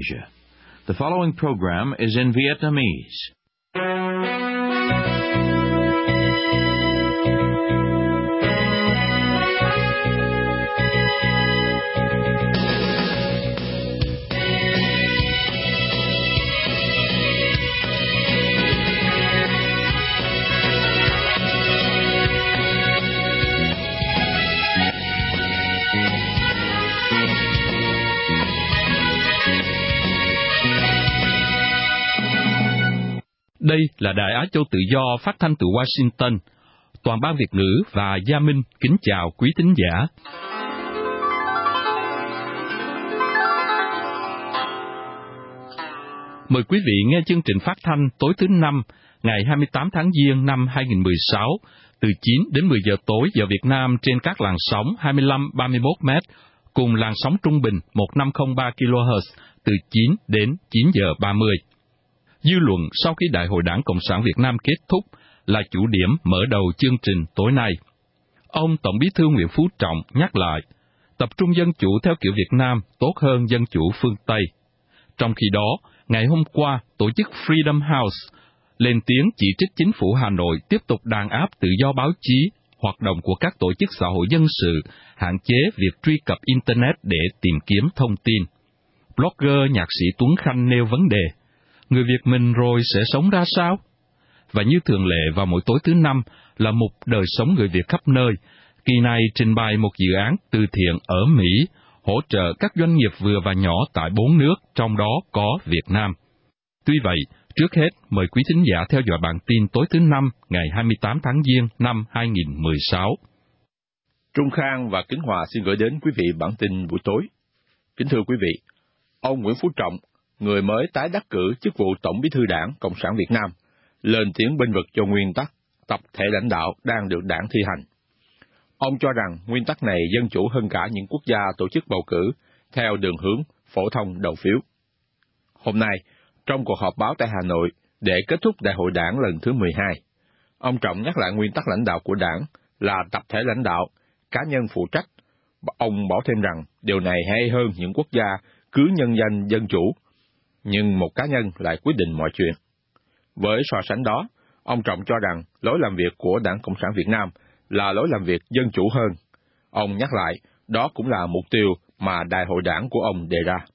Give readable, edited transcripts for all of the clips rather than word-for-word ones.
Asia. The following program is in Vietnamese. Đây là Đài Á Châu Tự Do phát thanh từ Washington. Toàn ban Việt ngữ và Gia Minh kính chào quý thính giả. Mời quý vị nghe chương trình phát thanh tối thứ Năm, ngày 28 tháng Giêng năm 2016, từ 9 đến 10 giờ tối giờ Việt Nam trên các làn sóng 25-31 m, cùng làn sóng trung bình 1503 kHz từ 9 đến 9 giờ 30. Dư luận sau khi Đại hội Đảng Cộng sản Việt Nam kết thúc là chủ điểm mở đầu chương trình tối nay. Ông Tổng Bí thư Nguyễn Phú Trọng nhắc lại, tập trung dân chủ theo kiểu Việt Nam tốt hơn dân chủ phương Tây. Trong khi đó, ngày hôm qua, tổ chức Freedom House lên tiếng chỉ trích chính phủ Hà Nội tiếp tục đàn áp tự do báo chí, hoạt động của các tổ chức xã hội dân sự, hạn chế việc truy cập Internet để tìm kiếm thông tin. Blogger nhạc sĩ Tuấn Khanh nêu vấn đề, người Việt mình rồi sẽ sống ra sao? Và như thường lệ vào mỗi tối thứ Năm là mục đời sống người Việt khắp nơi. Kỳ này trình bày một dự án từ thiện ở Mỹ, hỗ trợ các doanh nghiệp vừa và nhỏ tại 4 nước, trong đó có Việt Nam. Tuy vậy, trước hết mời quý thính giả theo dõi bản tin tối thứ Năm ngày 28 tháng Giêng năm 2016. Trung Khang và Kính Hòa xin gửi đến quý vị bản tin buổi tối. Kính thưa quý vị, ông Nguyễn Phú Trọng, người mới tái đắc cử chức vụ Tổng Bí thư Đảng Cộng sản Việt Nam, lên tiếng bênh vực cho nguyên tắc tập thể lãnh đạo đang được Đảng thi hành. Ông cho rằng nguyên tắc này dân chủ hơn cả những quốc gia tổ chức bầu cử theo đường hướng phổ thông đầu phiếu. Hôm nay, trong cuộc họp báo tại Hà Nội để kết thúc Đại hội Đảng lần thứ 12, ông Trọng nhắc lại nguyên tắc lãnh đạo của Đảng là tập thể lãnh đạo, cá nhân phụ trách. Ông bảo thêm rằng điều này hay hơn những quốc gia cứ nhân danh dân chủ, nhưng một cá nhân lại quyết định mọi chuyện. Với so sánh đó, ông Trọng cho rằng lối làm việc của Đảng Cộng sản Việt Nam là lối làm việc dân chủ hơn. Ông nhắc lại, đó cũng là mục tiêu mà Đại hội Đảng của ông đề ra.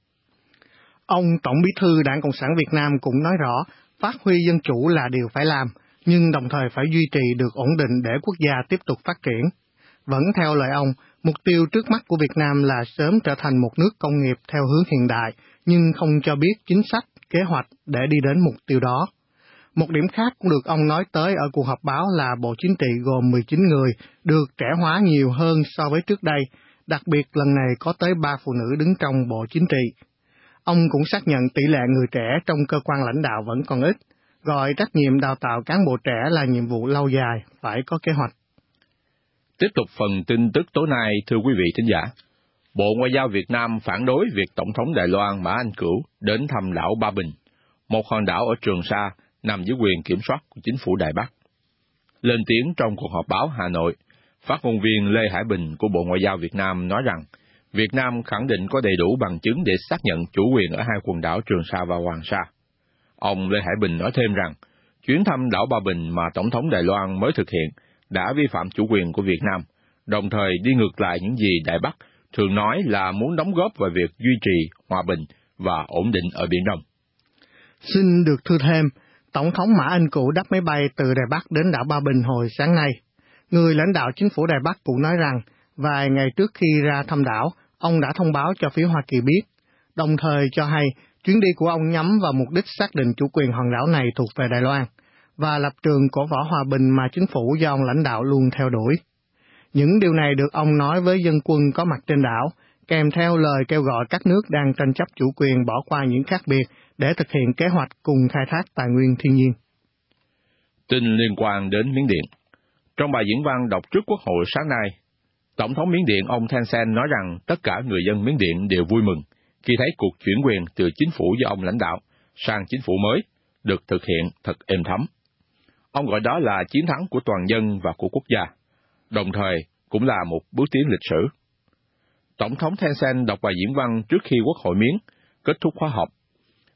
Ông Tổng Bí thư Đảng Cộng sản Việt Nam cũng nói rõ, phát huy dân chủ là điều phải làm, nhưng đồng thời phải duy trì được ổn định để quốc gia tiếp tục phát triển. Vẫn theo lời ông, mục tiêu trước mắt của Việt Nam là sớm trở thành một nước công nghiệp theo hướng hiện đại, nhưng không cho biết chính sách, kế hoạch để đi đến mục tiêu đó. Một điểm khác cũng được ông nói tới ở cuộc họp báo là Bộ Chính trị gồm 19 người, được trẻ hóa nhiều hơn so với trước đây, đặc biệt lần này có tới 3 phụ nữ đứng trong Bộ Chính trị. Ông cũng xác nhận tỷ lệ người trẻ trong cơ quan lãnh đạo vẫn còn ít, gọi trách nhiệm đào tạo cán bộ trẻ là nhiệm vụ lâu dài, phải có kế hoạch. Tiếp tục phần tin tức tối nay, thưa quý vị thính giả. Bộ Ngoại giao Việt Nam phản đối việc Tổng thống Đài Loan Mã Anh Cửu đến thăm đảo Ba Bình, một hòn đảo ở Trường Sa nằm dưới quyền kiểm soát của chính phủ Đài Bắc. Lên tiếng trong cuộc họp báo Hà Nội, phát ngôn viên Lê Hải Bình của Bộ Ngoại giao Việt Nam nói rằng Việt Nam khẳng định có đầy đủ bằng chứng để xác nhận chủ quyền ở hai quần đảo Trường Sa và Hoàng Sa. Ông Lê Hải Bình nói thêm rằng chuyến thăm đảo Ba Bình mà Tổng thống Đài Loan mới thực hiện đã vi phạm chủ quyền của Việt Nam, đồng thời đi ngược lại những gì Đài Bắc thường nói là muốn đóng góp vào việc duy trì hòa bình và ổn định ở Biển Đông. Xin được thưa thêm, Tổng thống Mã Anh Cửu đáp máy bay từ Đài Bắc đến đảo Ba Bình hồi sáng nay. Người lãnh đạo chính phủ Đài Bắc cũng nói rằng, vài ngày trước khi ra thăm đảo, ông đã thông báo cho phía Hoa Kỳ biết, đồng thời cho hay chuyến đi của ông nhắm vào mục đích xác định chủ quyền hòn đảo này thuộc về Đài Loan, và lập trường cổ võ hòa bình mà chính phủ do ông lãnh đạo luôn theo đuổi. Những điều này được ông nói với dân quân có mặt trên đảo, kèm theo lời kêu gọi các nước đang tranh chấp chủ quyền bỏ qua những khác biệt để thực hiện kế hoạch cùng khai thác tài nguyên thiên nhiên. Tin liên quan đến Miến Điện. Trong bài diễn văn đọc trước Quốc hội sáng nay, Tổng thống Miến Điện ông Thein Sein nói rằng tất cả người dân Miến Điện đều vui mừng khi thấy cuộc chuyển quyền từ chính phủ do ông lãnh đạo sang chính phủ mới được thực hiện thật êm thấm. Ông gọi đó là chiến thắng của toàn dân và của quốc gia, đồng thời cũng là một bước tiến lịch sử. Tổng thống Thein Sein đọc bài diễn văn trước khi Quốc hội Miến kết thúc khóa họp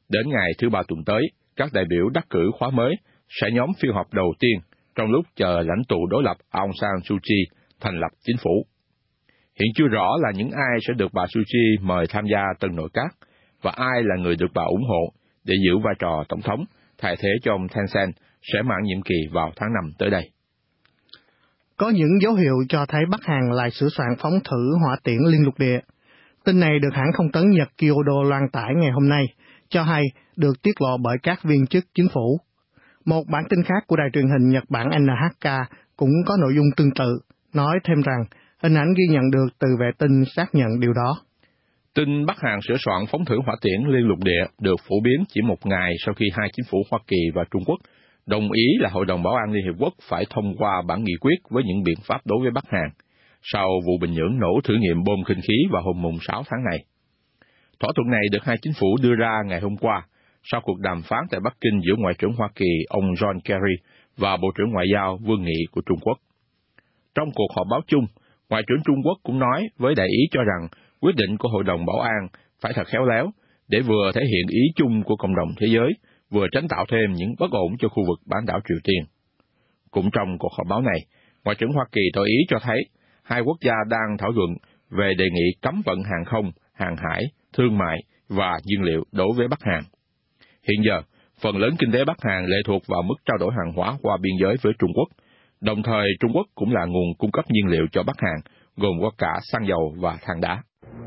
Đến ngày thứ Ba tuần tới, các đại biểu đắc cử khóa mới sẽ nhóm phiên họp đầu tiên trong lúc chờ lãnh tụ đối lập Aung San Suu Kyi thành lập chính phủ. Hiện chưa rõ là những ai sẽ được bà Suu Kyi mời tham gia tân nội các và ai là người được bà ủng hộ để giữ vai trò tổng thống thay thế cho ông Thein Sein sẽ mãn nhiệm kỳ vào tháng 5 tới đây. Có những dấu hiệu cho thấy Bắc Hàn lại sửa soạn phóng thử hỏa tiễn liên lục địa. Tin này được hãng thông tấn Nhật Kyodo loan tải ngày hôm nay, cho hay được tiết lộ bởi các viên chức chính phủ. Một bản tin khác của đài truyền hình Nhật Bản NHK cũng có nội dung tương tự, nói thêm rằng hình ảnh ghi nhận được từ vệ tinh xác nhận điều đó. Tin Bắc Hàn sửa soạn phóng thử hỏa tiễn liên lục địa được phổ biến chỉ một ngày sau khi hai chính phủ Hoa Kỳ và Trung Quốc đồng ý là Hội đồng Bảo an Liên Hiệp Quốc phải thông qua bản nghị quyết với những biện pháp đối với Bắc Hàn, sau vụ Bình Nhưỡng nổ thử nghiệm bom khinh khí vào hôm mùng 6 tháng này. Thỏa thuận này được hai chính phủ đưa ra ngày hôm qua, sau cuộc đàm phán tại Bắc Kinh giữa Ngoại trưởng Hoa Kỳ ông John Kerry và Bộ trưởng Ngoại giao Vương Nghị của Trung Quốc. Trong cuộc họp báo chung, Ngoại trưởng Trung Quốc cũng nói với đại ý cho rằng quyết định của Hội đồng Bảo an phải thật khéo léo để vừa thể hiện ý chung của cộng đồng thế giới, vừa tránh tạo thêm những bất ổn cho khu vực bán đảo Triều Tiên. Cũng trong cuộc họp báo này, Ngoại trưởng Hoa Kỳ tỏ ý cho thấy hai quốc gia đang thảo luận về đề nghị cấm vận hàng không, hàng hải, thương mại và nhiên liệu đối với Bắc Hàn. Hiện giờ, phần lớn kinh tế Bắc Hàn lệ thuộc vào mức trao đổi hàng hóa qua biên giới với Trung Quốc. Đồng thời, Trung Quốc cũng là nguồn cung cấp nhiên liệu cho Bắc Hàn, gồm có cả xăng dầu và than đá.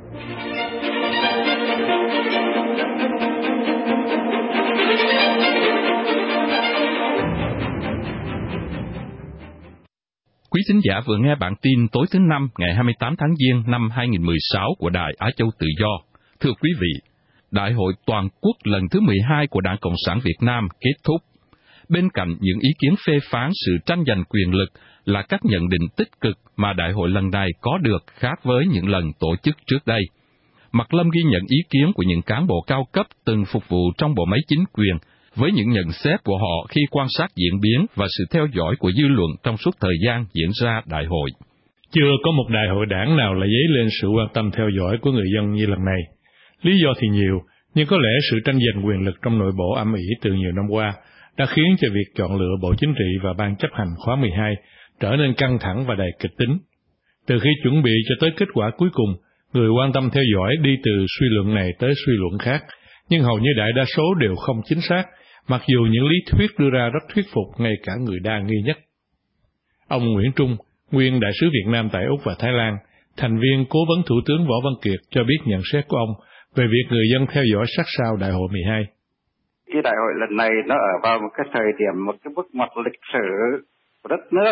Quý thính giả vừa nghe bản tin tối thứ Năm ngày 28 tháng Giêng năm 2016 của Đài Á Châu Tự Do. Thưa quý vị, Đại hội Toàn quốc lần thứ 12 của Đảng Cộng sản Việt Nam kết thúc. Bên cạnh những ý kiến phê phán sự tranh giành quyền lực là các nhận định tích cực mà đại hội lần này có được khác với những lần tổ chức trước đây. Mạc Lâm ghi nhận ý kiến của những cán bộ cao cấp từng phục vụ trong bộ máy chính quyền, với những nhận xét của họ khi quan sát diễn biến và sự theo dõi của dư luận trong suốt thời gian diễn ra đại hội. Chưa có một đại hội đảng nào là dấy lên sự quan tâm theo dõi của người dân như lần này. Lý do thì nhiều, nhưng có lẽ sự tranh giành quyền lực trong nội bộ âm ỉ từ nhiều năm qua đã khiến cho việc chọn lựa Bộ Chính trị và Ban chấp hành khóa 12 trở nên căng thẳng và đầy kịch tính. Từ khi chuẩn bị cho tới kết quả cuối cùng, người quan tâm theo dõi đi từ suy luận này tới suy luận khác, nhưng hầu như đại đa số đều không chính xác, mặc dù những lý thuyết đưa ra rất thuyết phục ngay cả người đa nghi nhất. Ông Nguyễn Trung, nguyên đại sứ Việt Nam tại Úc và Thái Lan, thành viên cố vấn Thủ tướng Võ Văn Kiệt cho biết nhận xét của ông về việc người dân theo dõi sát sao đại hội 12. Cái đại hội lần này nó ở vào một cái thời điểm, một cái bước ngoặt lịch sử của đất nước.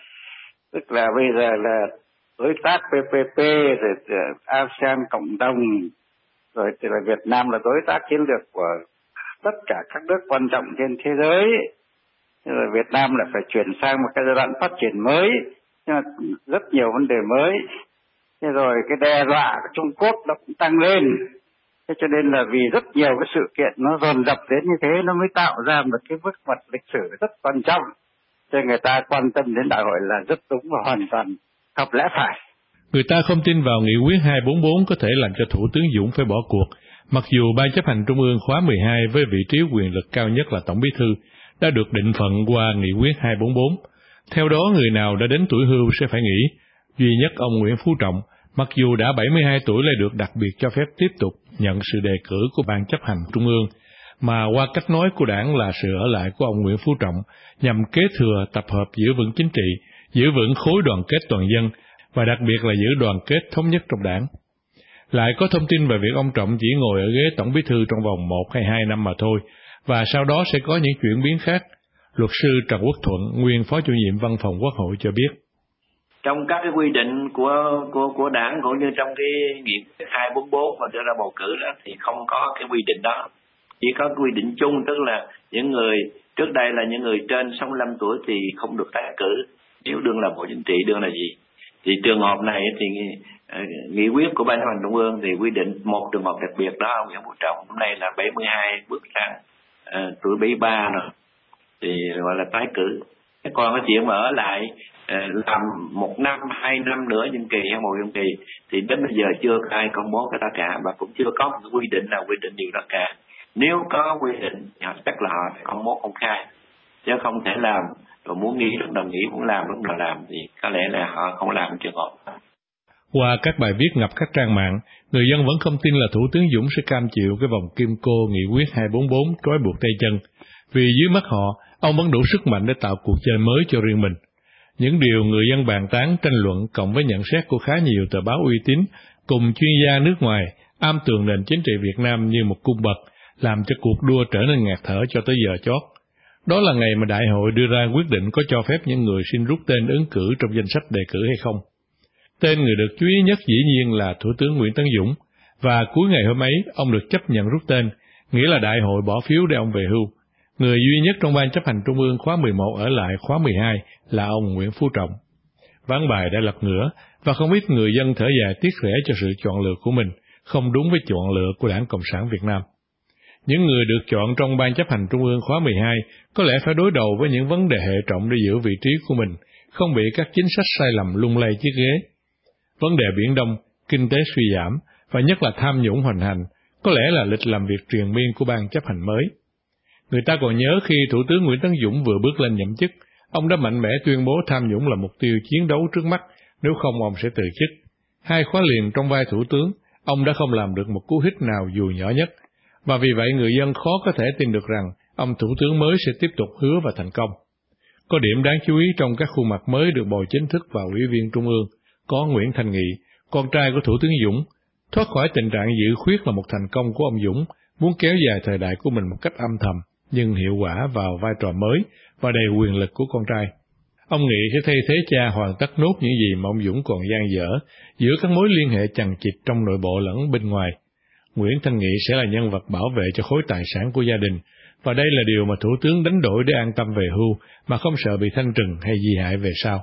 Tức là bây giờ là đối tác PPP, rồi ASEAN cộng đồng, rồi thì là Việt Nam là đối tác chiến lược của tất cả các nước quan trọng trên thế giới. Rồi Việt Nam là phải chuyển sang một cái giai đoạn phát triển mới, nhưng mà rất nhiều vấn đề mới. Thế rồi cái đe dọa của Trung Quốc nó cũng tăng lên. Thế cho nên là vì rất nhiều cái sự kiện nó dồn dập đến như thế, nó mới tạo ra một cái bước ngoặt lịch sử rất quan trọng. Cho người ta quan tâm đến đại hội là rất đúng và hoàn toàn hợp lẽ phải. Người ta không tin vào nghị quyết 244 có thể làm cho Thủ tướng Dũng phải bỏ cuộc, mặc dù Ban chấp hành Trung ương khóa 12 với vị trí quyền lực cao nhất là Tổng Bí thư đã được định phận qua nghị quyết 244. Theo đó, người nào đã đến tuổi hưu sẽ phải nghỉ. Duy nhất ông Nguyễn Phú Trọng, mặc dù đã 72 tuổi lại được đặc biệt cho phép tiếp tục nhận sự đề cử của Ban chấp hành Trung ương, mà qua cách nói của đảng là sự ở lại của ông Nguyễn Phú Trọng nhằm kế thừa tập hợp giữ vững chính trị, giữ vững khối đoàn kết toàn dân và đặc biệt là giữ đoàn kết thống nhất trong đảng. Lại có thông tin về việc ông Trọng chỉ ngồi ở ghế Tổng Bí thư trong vòng 1 hay 2 năm mà thôi, và sau đó sẽ có những chuyển biến khác. Luật sư Trần Quốc Thuận, nguyên Phó Chủ nhiệm Văn phòng Quốc hội cho biết. Trong các cái quy định của đảng cũng như trong cái nghị quyết 244 mà đưa ra bầu cử đó thì không có cái quy định đó. Chỉ có quy định chung, tức là những người trước đây là những người trên 65 tuổi thì không được tái cử nếu đương là Bộ Chính trị, đương là gì. Thì trường hợp này thì nghị quyết của Ban chấp hành Trung ương thì quy định một trường hợp đặc biệt đó, ông Nguyễn Phú Trọng hôm nay là 72 bước sang tuổi 73 rồi thì gọi là tái cử. Còn cái chuyện mà ở lại làm 1 năm, 2 năm nữa nhiệm kỳ hay 1 nhiệm kỳ thì đến bây giờ chưa ai công bố cái đó cả, và cũng chưa có một quy định nào quy định điều đó cả. Nếu có quy định thì chắc là họ phải công bố công khai, chứ không thể làm rồi muốn nghỉ lúc nào nghỉ, muốn làm lúc nào làm, thì có lẽ là họ không làm trường hợp. Qua các bài viết ngập các trang mạng, người dân vẫn không tin là Thủ tướng Dũng sẽ cam chịu cái vòng kim cô nghị quyết 244 trói buộc tay chân, vì dưới mắt họ, ông vẫn đủ sức mạnh để tạo cuộc chơi mới cho riêng mình. Những điều người dân bàn tán, tranh luận cộng với nhận xét của khá nhiều tờ báo uy tín cùng chuyên gia nước ngoài am tường nền chính trị Việt Nam như một cung bậc, làm cho cuộc đua trở nên ngạt thở cho tới giờ chót. Đó là ngày mà đại hội đưa ra quyết định có cho phép những người xin rút tên ứng cử trong danh sách đề cử hay không. Tên người được chú ý nhất dĩ nhiên là Thủ tướng Nguyễn Tấn Dũng, và cuối ngày hôm ấy ông được chấp nhận rút tên, nghĩa là đại hội bỏ phiếu để ông về hưu. Người duy nhất trong Ban chấp hành Trung ương khóa 11 ở lại khóa 12 là ông Nguyễn Phú Trọng. Ván bài đã lật ngửa, và không ít người dân thở dài tiếc rẻ cho sự chọn lựa của mình, không đúng với chọn lựa của Đảng Cộng sản Việt Nam. Những người được chọn trong Ban chấp hành Trung ương khóa 12 có lẽ phải đối đầu với những vấn đề hệ trọng để giữ vị trí của mình, không bị các chính sách sai lầm lung lay chiếc ghế. Vấn đề Biển Đông, kinh tế suy giảm, và nhất là tham nhũng hoành hành, có lẽ là lịch làm việc triền miên của Ban chấp hành mới. Người ta còn nhớ khi Thủ tướng Nguyễn Tấn Dũng vừa bước lên nhậm chức, ông đã mạnh mẽ tuyên bố tham nhũng là mục tiêu chiến đấu trước mắt, nếu không ông sẽ từ chức. 2 khóa liền trong vai Thủ tướng, ông đã không làm được một cú hích nào dù nhỏ nhất, và vì vậy người dân khó có thể tin được rằng ông Thủ tướng mới sẽ tiếp tục hứa và thành công. Có điểm đáng chú ý trong các khuôn mặt mới được bầu chính thức vào Ủy viên Trung ương, có Nguyễn Thanh Nghị, con trai của Thủ tướng Dũng. Thoát khỏi tình trạng giữ khuyết là một thành công của ông Dũng, muốn kéo dài thời đại của mình một cách âm thầm, nhưng hiệu quả vào vai trò mới và đầy quyền lực của con trai. Ông Nghị sẽ thay thế cha hoàn tất nốt những gì mà ông Dũng còn dang dở, giữa các mối liên hệ chằng chịt trong nội bộ lẫn bên ngoài. Nguyễn Thanh Nghị sẽ là nhân vật bảo vệ cho khối tài sản của gia đình, và đây là điều mà Thủ tướng đánh đổi để an tâm về hưu mà không sợ bị thanh trừng hay di hại về sau.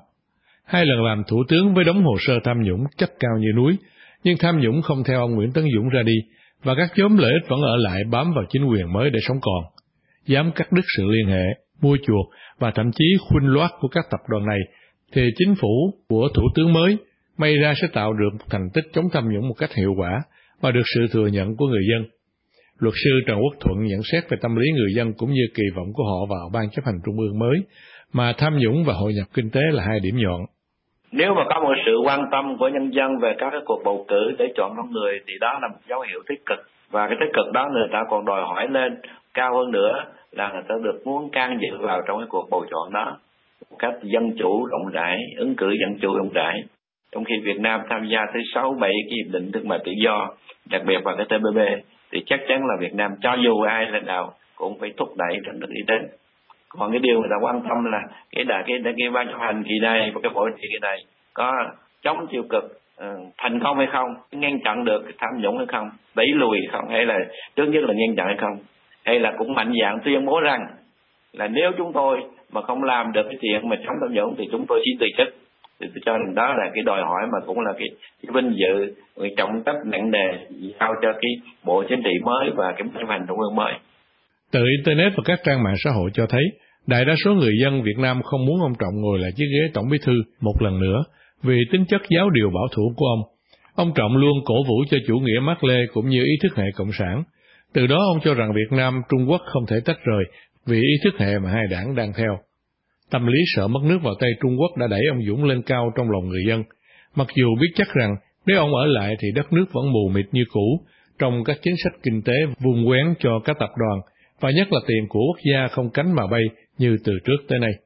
2 lần làm Thủ tướng với đống hồ sơ tham nhũng chất cao như núi, nhưng tham nhũng không theo ông Nguyễn Tấn Dũng ra đi, và các nhóm lợi ích vẫn ở lại bám vào chính quyền mới để sống còn. Dám cắt đứt sự liên hệ, mua chuộc và thậm chí khuynh loát của các tập đoàn này, thì chính phủ của Thủ tướng mới may ra sẽ tạo được một thành tích chống tham nhũng một cách hiệu quả và được sự thừa nhận của người dân. Luật sư Trần Quốc Thuận nhận xét về tâm lý người dân cũng như kỳ vọng của họ vào Ban chấp hành Trung ương mới, mà tham nhũng và hội nhập kinh tế là 2 điểm nhọn. Nếu mà có một sự quan tâm của nhân dân về các cái cuộc bầu cử để chọn con người thì đó là một dấu hiệu tích cực, và cái tích cực đó người ta còn đòi hỏi lên cao hơn nữa là người ta được muốn can dự vào trong cái cuộc bầu chọn đó một cách dân chủ rộng rãi, ứng cử dân chủ rộng rãi. Trong khi Việt Nam tham gia tới 6-7 cái hiệp định thương mại tự do, đặc biệt là cái TPP, thì chắc chắn là Việt Nam cho dù ai lên nào cũng phải thúc đẩy trên được đi đến. Còn cái điều người ta quan tâm là cái ban chấp hành kỳ này và cái hội nghị kỳ này có chống tiêu cực thành công hay không, ngăn chặn được tham nhũng hay không, đẩy lùi hay không, hay là trước nhất là ngăn chặn hay không, hay là cũng mạnh dạn tuyên bố rằng là nếu chúng tôi mà không làm được cái chuyện mà chống tham nhũng thì chúng tôi xin từ chức. Thì tôi cho rằng đó là cái đòi hỏi mà cũng là cái vinh dự, cái trọng trách nặng nề giao cho cái bộ chính trị mới và cái ban chấp hành trung ương mới. Từ Internet và các trang mạng xã hội cho thấy, đại đa số người dân Việt Nam không muốn ông Trọng ngồi lại chiếc ghế tổng bí thư một lần nữa vì tính chất giáo điều bảo thủ của ông. Ông Trọng luôn cổ vũ cho chủ nghĩa Mác Lê cũng như ý thức hệ cộng sản. Từ đó ông cho rằng Việt Nam, Trung Quốc không thể tách rời vì ý thức hệ mà 2 đảng đang theo. Tâm lý sợ mất nước vào tay Trung Quốc đã đẩy ông Dũng lên cao trong lòng người dân, mặc dù biết chắc rằng nếu ông ở lại thì đất nước vẫn mù mịt như cũ trong các chính sách kinh tế vun quén cho các tập đoàn, và nhất là tiền của quốc gia không cánh mà bay như từ trước tới nay.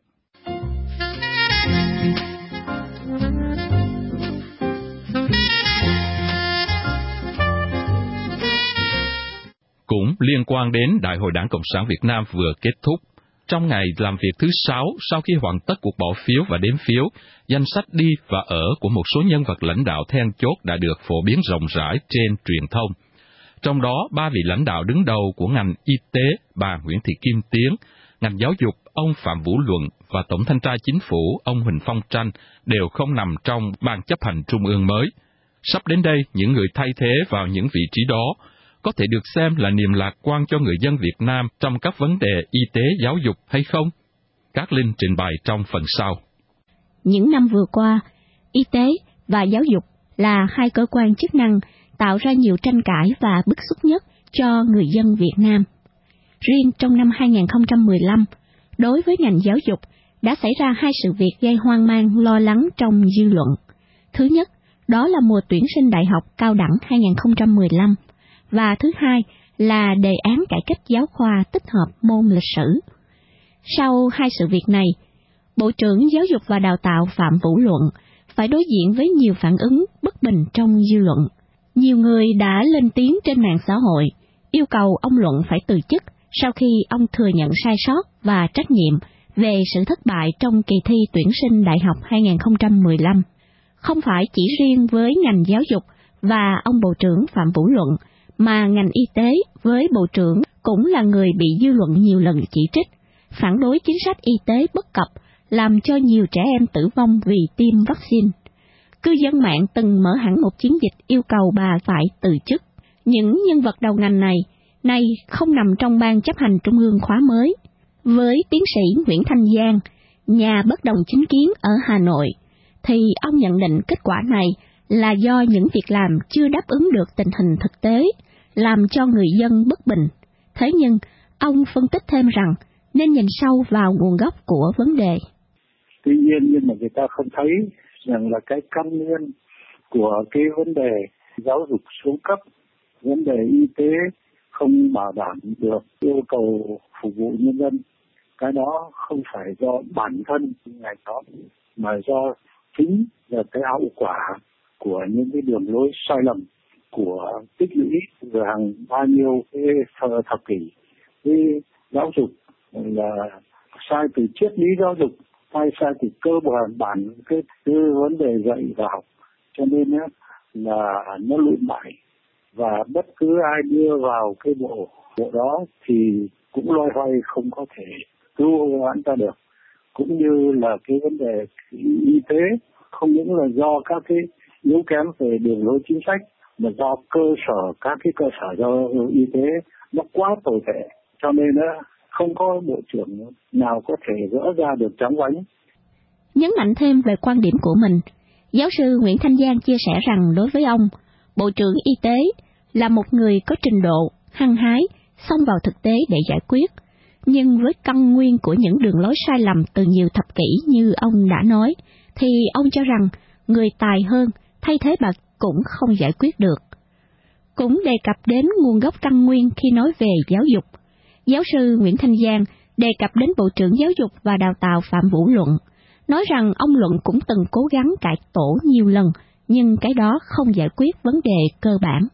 Cũng liên quan đến Đại hội Đảng Cộng sản Việt Nam vừa kết thúc, trong ngày làm việc thứ 6 sau khi hoàn tất cuộc bỏ phiếu và đếm phiếu, danh sách đi và ở của một số nhân vật lãnh đạo then chốt đã được phổ biến rộng rãi trên truyền thông. Trong đó, 3 vị lãnh đạo đứng đầu của ngành y tế, bà Nguyễn Thị Kim Tiến, ngành giáo dục, ông Phạm Vũ Luận và Tổng thanh tra Chính phủ, ông Huỳnh Phong Tranh đều không nằm trong Ban chấp hành Trung ương mới. Sắp đến đây, những người thay thế vào những vị trí đó có thể được xem là niềm lạc quan cho người dân Việt Nam trong các vấn đề y tế, giáo dục hay không? Các Linh trình bày trong phần sau. Những năm vừa qua, y tế và giáo dục là 2 cơ quan chức năng tạo ra nhiều tranh cãi và bức xúc nhất cho người dân Việt Nam. Riêng trong năm 2015, đối với ngành giáo dục, đã xảy ra 2 sự việc gây hoang mang lo lắng trong dư luận. Thứ nhất, đó là mùa tuyển sinh đại học cao đẳng 2015, và thứ hai là đề án cải cách giáo khoa tích hợp môn lịch sử. Sau 2 sự việc này, Bộ trưởng Giáo dục và Đào tạo Phạm Vũ Luận phải đối diện với nhiều phản ứng bất bình trong dư luận. Nhiều người đã lên tiếng trên mạng xã hội, yêu cầu ông Luận phải từ chức sau khi ông thừa nhận sai sót và trách nhiệm về sự thất bại trong kỳ thi tuyển sinh đại học 2015. Không phải chỉ riêng với ngành giáo dục và ông Bộ trưởng Phạm Vũ Luận, mà ngành y tế với Bộ trưởng cũng là người bị dư luận nhiều lần chỉ trích, phản đối chính sách y tế bất cập, làm cho nhiều trẻ em tử vong vì tiêm vaccine. Cư dân mạng từng mở hẳn một chiến dịch yêu cầu bà phải từ chức. Những nhân vật đầu ngành này nay không nằm trong ban chấp hành trung ương khóa mới. Với tiến sĩ Nguyễn Thanh Giang, nhà bất đồng chính kiến ở Hà Nội, thì ông nhận định kết quả này là do những việc làm chưa đáp ứng được tình hình thực tế, làm cho người dân bất bình. Thế nhưng, ông phân tích thêm rằng nên nhìn sâu vào nguồn gốc của vấn đề. Tuy nhiên, nhưng mà người ta không thấy rằng là cái căn nguyên của cái vấn đề giáo dục xuống cấp, vấn đề y tế không bảo đảm được yêu cầu phục vụ nhân dân. Cái đó không phải do bản thân ngành đó, mà do chính là cái hậu quả của những cái đường lối sai lầm của tích lũy từ hàng bao nhiêu cái thập kỷ. Cái giáo dục là sai từ triết lý giáo dục, sai từ cơ bản cái vấn đề dạy và học, cho nên là nó lụi bại, và bất cứ ai đưa vào cái bộ đó thì cũng loay hoay không có thể cứu vãn ta được. Cũng như là cái vấn đề y tế không những là do các cái yếu kém về đường lối chính sách, mà do các cái cơ sở do y tế nó quá tồi tệ, cho nên không có bộ trưởng nào có thể gỡ ra được trắng vánh. Nhấn mạnh thêm về quan điểm của mình, giáo sư Nguyễn Thanh Giang chia sẻ rằng đối với ông, Bộ trưởng Y tế là một người có trình độ, hăng hái, xông vào thực tế để giải quyết. Nhưng với căn nguyên của những đường lối sai lầm từ nhiều thập kỷ như ông đã nói, thì ông cho rằng người tài hơn thay thế bậc cũng không giải quyết được. Cũng đề cập đến nguồn gốc căn nguyên khi nói về giáo dục, giáo sư Nguyễn Thanh Giang đề cập đến Bộ trưởng Giáo dục và Đào tạo Phạm Vũ Luận, nói rằng ông Luận cũng từng cố gắng cải tổ nhiều lần, nhưng cái đó không giải quyết vấn đề cơ bản.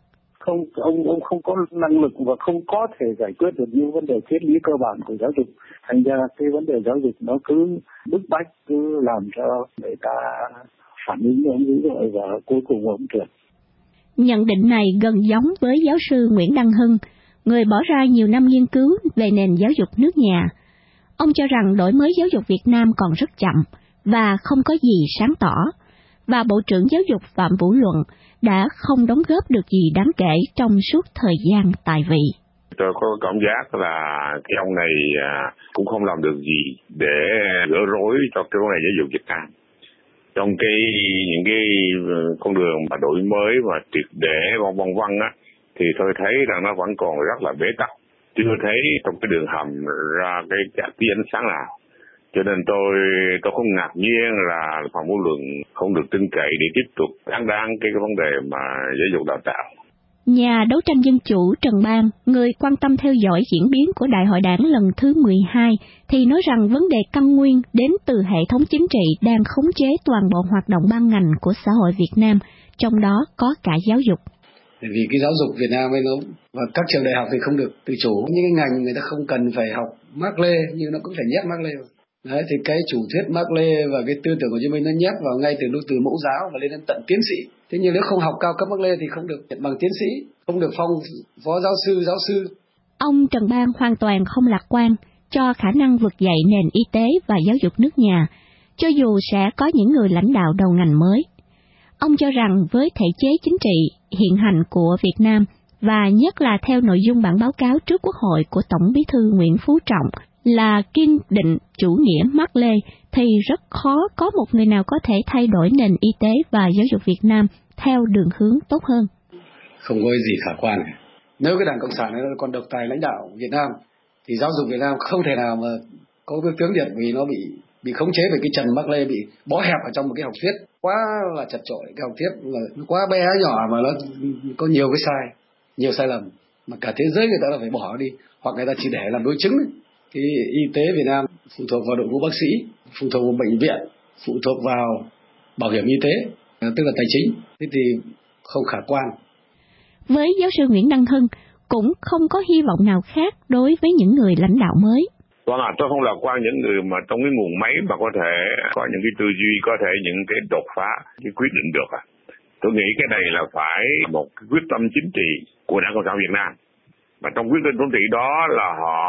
Ông không có năng lực và không có thể giải quyết được những vấn đề triết lý cơ bản của giáo dục. Thành ra cái vấn đề giáo dục nó cứ bức bách, cứ làm cho người ta phản ứng đến dữ dội và cuối cùng ông trượt. Nhận định này gần giống với giáo sư Nguyễn Đăng Hưng, người bỏ ra nhiều năm nghiên cứu về nền giáo dục nước nhà. Ông cho rằng đổi mới giáo dục Việt Nam còn rất chậm và không có gì sáng tỏ, và Bộ trưởng Giáo dục Phạm Vũ Luận đã không đóng góp được gì đáng kể trong suốt thời gian tại vị. Tôi có cảm giác là cái ông này cũng không làm được gì để gỡ rối cho cái vấn đề giáo dục Việt Nam. Trong những cái con đường mà đổi mới và triệt để vân vân á, thì tôi thấy rằng nó vẫn còn rất là bế tắc, chưa thấy trong cái đường hầm ra cái tia ánh sáng nào. Cho nên tôi không ngạc nhiên là Phạm Vũ Luận không được tin cậy để tiếp tục đáng cái vấn đề mà giáo dục đào tạo. Nhà đấu tranh dân chủ Trần Bang, người quan tâm theo dõi diễn biến của Đại hội Đảng lần thứ 12, thì nói rằng vấn đề căn nguyên đến từ hệ thống chính trị đang khống chế toàn bộ hoạt động ban ngành của xã hội Việt Nam, trong đó có cả giáo dục. Vì cái giáo dục Việt Nam ấy nó và các trường đại học thì không được tự chủ, những cái ngành người ta không cần phải học Mác Lê nhưng nó cũng phải nhét Mác Lê vào. Đấy, thì cái chủ thuyết Mác Lê và cái tư tưởng của Hồ Chí Minh nó nhét vào ngay từ mẫu giáo và lên đến tận tiến sĩ. Thế nhưng nếu không học cao cấp Mác Lê thì không được nhận bằng tiến sĩ, không được phong phó giáo sư. Ông Trần Bang hoàn toàn không lạc quan cho khả năng vực dậy nền y tế và giáo dục nước nhà, cho dù sẽ có những người lãnh đạo đầu ngành mới. Ông cho rằng với thể chế chính trị hiện hành của Việt Nam, và nhất là theo nội dung bản báo cáo trước Quốc hội của Tổng Bí thư Nguyễn Phú Trọng là kiên định chủ nghĩa Mác Lê, thì rất khó có một người nào có thể thay đổi nền y tế và giáo dục Việt Nam theo đường hướng tốt hơn. Không có gì khả quan. Nếu cái Đảng Cộng sản này nó còn độc tài lãnh đạo Việt Nam thì giáo dục Việt Nam không thể nào mà có cái tiếng Việt, vì nó bị khống chế bởi cái Trần Mác Lê, bị bó hẹp ở trong một cái học thuyết quá là chật chội, cái học thuyết là quá bé nhỏ mà nó có nhiều sai lầm mà cả thế giới người ta là phải bỏ đi, hoặc người ta chỉ để làm đối chứng. Cái y tế Việt Nam phụ thuộc vào đội ngũ bác sĩ, phụ thuộc vào bệnh viện, phụ thuộc vào bảo hiểm y tế, tức là tài chính, thế thì không khả quan. Với giáo sư Nguyễn Đăng Hưng cũng không có hy vọng nào khác đối với những người lãnh đạo mới. Vâng ạ, tôi không lạc quan những người mà trong cái nguồn máy mà có thể có những cái tư duy, có thể những cái đột phá, cái quyết định được. Tôi nghĩ cái này là phải một cái quyết tâm chính trị của Đảng Cộng sản Việt Nam. Và trong quyết tâm chính trị đó là họ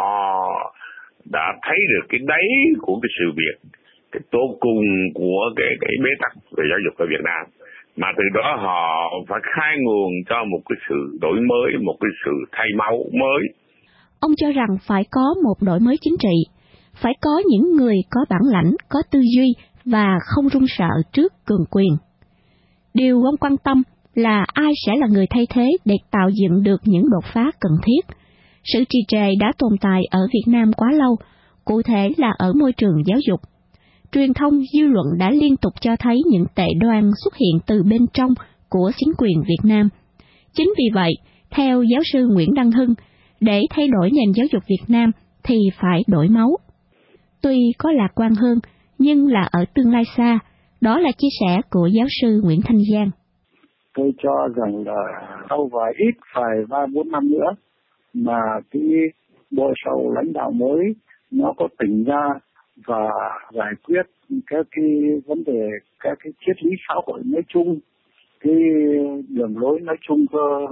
đã thấy được cái đáy của cái sự việc, cái tột cùng của cái bế tắc về giáo dục ở Việt Nam. Mà từ đó họ phải khai nguồn cho một cái sự đổi mới, một cái sự thay máu mới. Ông cho rằng phải có một đổi mới chính trị, phải có những người có bản lãnh, có tư duy và không run sợ trước cường quyền. Điều ông quan tâm là ai sẽ là người thay thế để tạo dựng được những đột phá cần thiết. Sự trì trệ đã tồn tại ở Việt Nam quá lâu, cụ thể là ở môi trường giáo dục. Truyền thông, dư luận đã liên tục cho thấy những tệ đoan xuất hiện từ bên trong của chính quyền Việt Nam. Chính vì vậy, theo giáo sư Nguyễn Đăng Hưng, để thay đổi nền giáo dục Việt Nam thì phải đổi máu. Tuy có lạc quan hơn, nhưng là ở tương lai xa. Đó là chia sẻ của giáo sư Nguyễn Thanh Giang. Tôi cho rằng là sau vài ít phải 3-4 năm nữa mà cái bộ sâu lãnh đạo mới nó có tỉnh ra và giải quyết các cái vấn đề, các cái triết lý xã hội nói chung, cái đường lối nói chung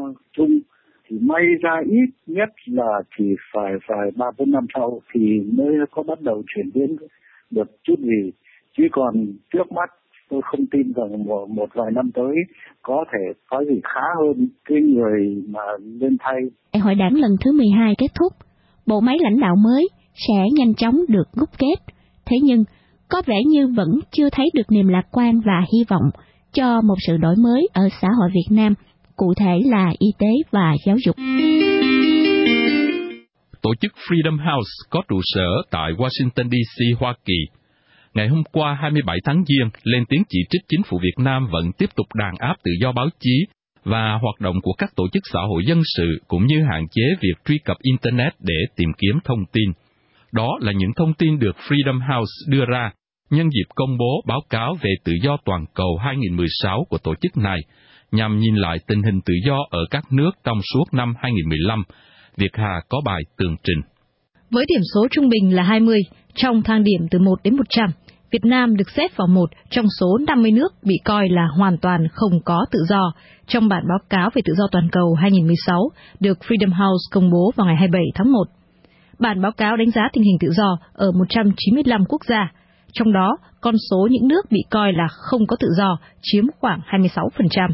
thì may ra ít nhất là chỉ phải 3-4 năm sau thì mới có bắt đầu chuyển biến được chút gì, chứ còn trước mắt tôi không tin rằng một vài năm tới có thể có gì khá hơn cái người mà lên thay. Đại hội đảng lần thứ 12 kết thúc, bộ máy lãnh đạo mới sẽ nhanh chóng được đúc kết. Thế nhưng, có vẻ như vẫn chưa thấy được niềm lạc quan và hy vọng cho một sự đổi mới ở xã hội Việt Nam, cụ thể là y tế và giáo dục. Tổ chức Freedom House có trụ sở tại Washington, D.C., Hoa Kỳ. Ngày hôm qua 27 tháng Giêng lên tiếng chỉ trích chính phủ Việt Nam vẫn tiếp tục đàn áp tự do báo chí và hoạt động của các tổ chức xã hội dân sự cũng như hạn chế việc truy cập Internet để tìm kiếm thông tin. Đó là những thông tin được Freedom House đưa ra nhân dịp công bố báo cáo về tự do toàn cầu 2016 của tổ chức này, nhằm nhìn lại tình hình tự do ở các nước trong suốt năm 2015. Việt Hà có bài tường trình. Với điểm số trung bình là 20, trong thang điểm từ 1 đến 100, Việt Nam được xếp vào một trong số 50 nước bị coi là hoàn toàn không có tự do trong bản báo cáo về tự do toàn cầu 2016 được Freedom House công bố vào ngày 27 tháng 1. Bản báo cáo đánh giá tình hình tự do ở 195 quốc gia, trong đó con số những nước bị coi là không có tự do chiếm khoảng 26%.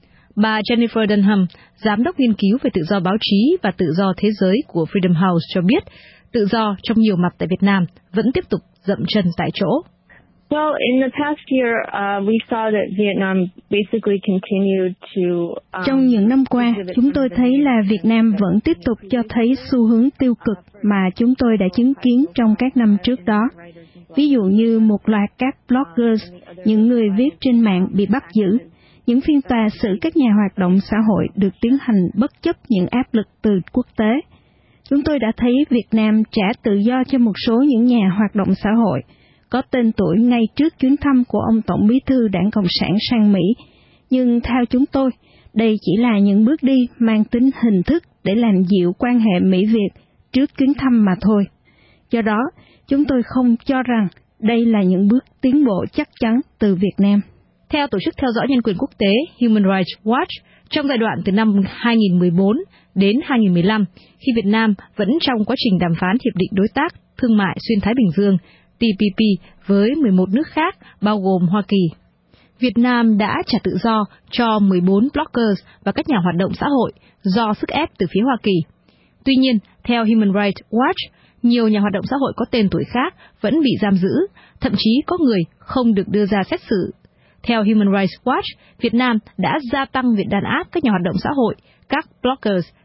Bà Jennifer Dunham, giám đốc nghiên cứu về tự do báo chí và tự do thế giới của Freedom House cho biết, tự do trong nhiều mặt tại Việt Nam vẫn tiếp tục dậm chân tại chỗ. Well, in the past year, we saw that Vietnam basically continued to. Trong những năm qua, chúng tôi thấy là Việt Nam vẫn tiếp tục cho thấy xu hướng tiêu cực mà chúng tôi đã chứng kiến trong các năm trước đó. Ví dụ như một loạt các bloggers, những người viết trên mạng bị bắt giữ, những phiên tòa xử các nhà hoạt động xã hội được tiến hành bất chấp những áp lực từ quốc tế. Chúng tôi đã thấy Việt Nam trả tự do cho một số những nhà hoạt động xã hội có tên tuổi ngay trước chuyến thăm của ông Tổng Bí thư Đảng Cộng sản sang Mỹ. Nhưng theo chúng tôi, đây chỉ là những bước đi mang tính hình thức để làm dịu quan hệ Mỹ-Việt trước chuyến thăm mà thôi. Do đó, chúng tôi không cho rằng đây là những bước tiến bộ chắc chắn từ Việt Nam. Theo Tổ chức Theo dõi Nhân quyền Quốc tế Human Rights Watch, trong giai đoạn từ năm 2014 đến 2015, khi Việt Nam vẫn trong quá trình đàm phán Hiệp định Đối tác Thương mại Xuyên Thái Bình Dương TPP với 11 nước khác, bao gồm Hoa Kỳ, Việt Nam đã trả tự do cho 14 bloggers và các nhà hoạt động xã hội do sức ép từ phía Hoa Kỳ. Tuy nhiên, theo Human Rights Watch, nhiều nhà hoạt động xã hội có tên tuổi khác vẫn bị giam giữ, thậm chí có người không được đưa ra xét xử. Theo Human Rights Watch, Việt Nam đã gia tăng việc đàn áp các nhà hoạt động xã hội, các bloggers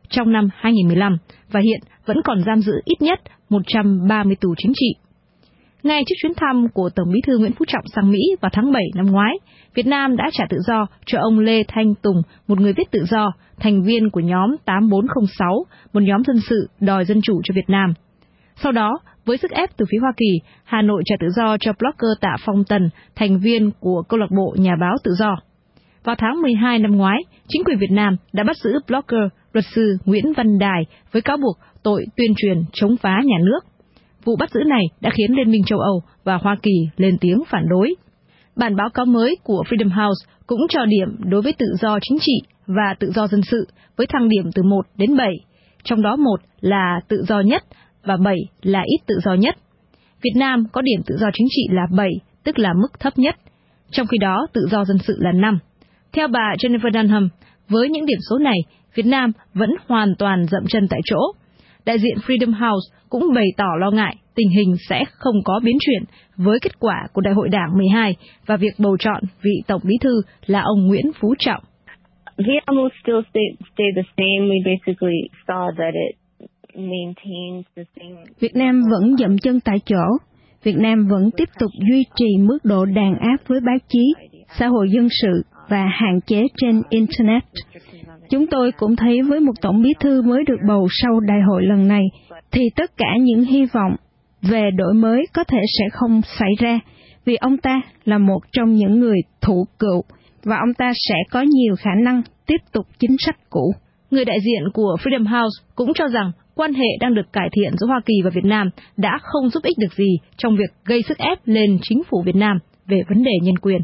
trong năm 2015 và hiện vẫn còn giam giữ ít nhất 130 tù chính trị. Ngay trước chuyến thăm của Tổng Bí thư Nguyễn Phú Trọng sang Mỹ vào tháng 7 năm ngoái, Việt Nam đã trả tự do cho ông Lê Thanh Tùng, một người viết tự do, thành viên của nhóm 8406, một nhóm dân sự đòi dân chủ cho Việt Nam. Sau đó, với sức ép từ phía Hoa Kỳ, Hà Nội trả tự do cho blogger Tạ Phong Tần, thành viên của câu lạc bộ Nhà báo Tự do. Vào tháng 12 năm ngoái, chính quyền Việt Nam đã bắt giữ blogger, luật sư Nguyễn Văn Đài với cáo buộc tội tuyên truyền chống phá nhà nước. Vụ bắt giữ này đã khiến Liên minh châu Âu và Hoa Kỳ lên tiếng phản đối. Bản báo cáo mới của Freedom House cũng cho điểm đối với tự do chính trị và tự do dân sự với thang điểm từ 1 đến 7, trong đó 1 là tự do nhất và 7 là ít tự do nhất. Việt Nam có điểm tự do chính trị là 7, tức là mức thấp nhất, trong khi đó tự do dân sự là 5. Theo bà Jennifer Dunham, với những điểm số này, Việt Nam vẫn hoàn toàn dậm chân tại chỗ. Đại diện Freedom House cũng bày tỏ lo ngại tình hình sẽ không có biến chuyển với kết quả của Đại hội Đảng 12 và việc bầu chọn vị Tổng Bí thư là ông Nguyễn Phú Trọng. Vietnam will still stay the same. We basically saw that it maintains the same. Việt Nam vẫn dậm chân tại chỗ. Việt Nam vẫn tiếp tục duy trì mức độ đàn áp với báo chí, xã hội dân sự và hạn chế trên Internet. Chúng tôi cũng thấy với một Tổng Bí thư mới được bầu sau đại hội lần này, thì tất cả những hy vọng về đổi mới có thể sẽ không xảy ra, vì ông ta là một trong những người thủ cựu, và ông ta sẽ có nhiều khả năng tiếp tục chính sách cũ. Người đại diện của Freedom House cũng cho rằng quan hệ đang được cải thiện giữa Hoa Kỳ và Việt Nam đã không giúp ích được gì trong việc gây sức ép lên chính phủ Việt Nam về vấn đề nhân quyền.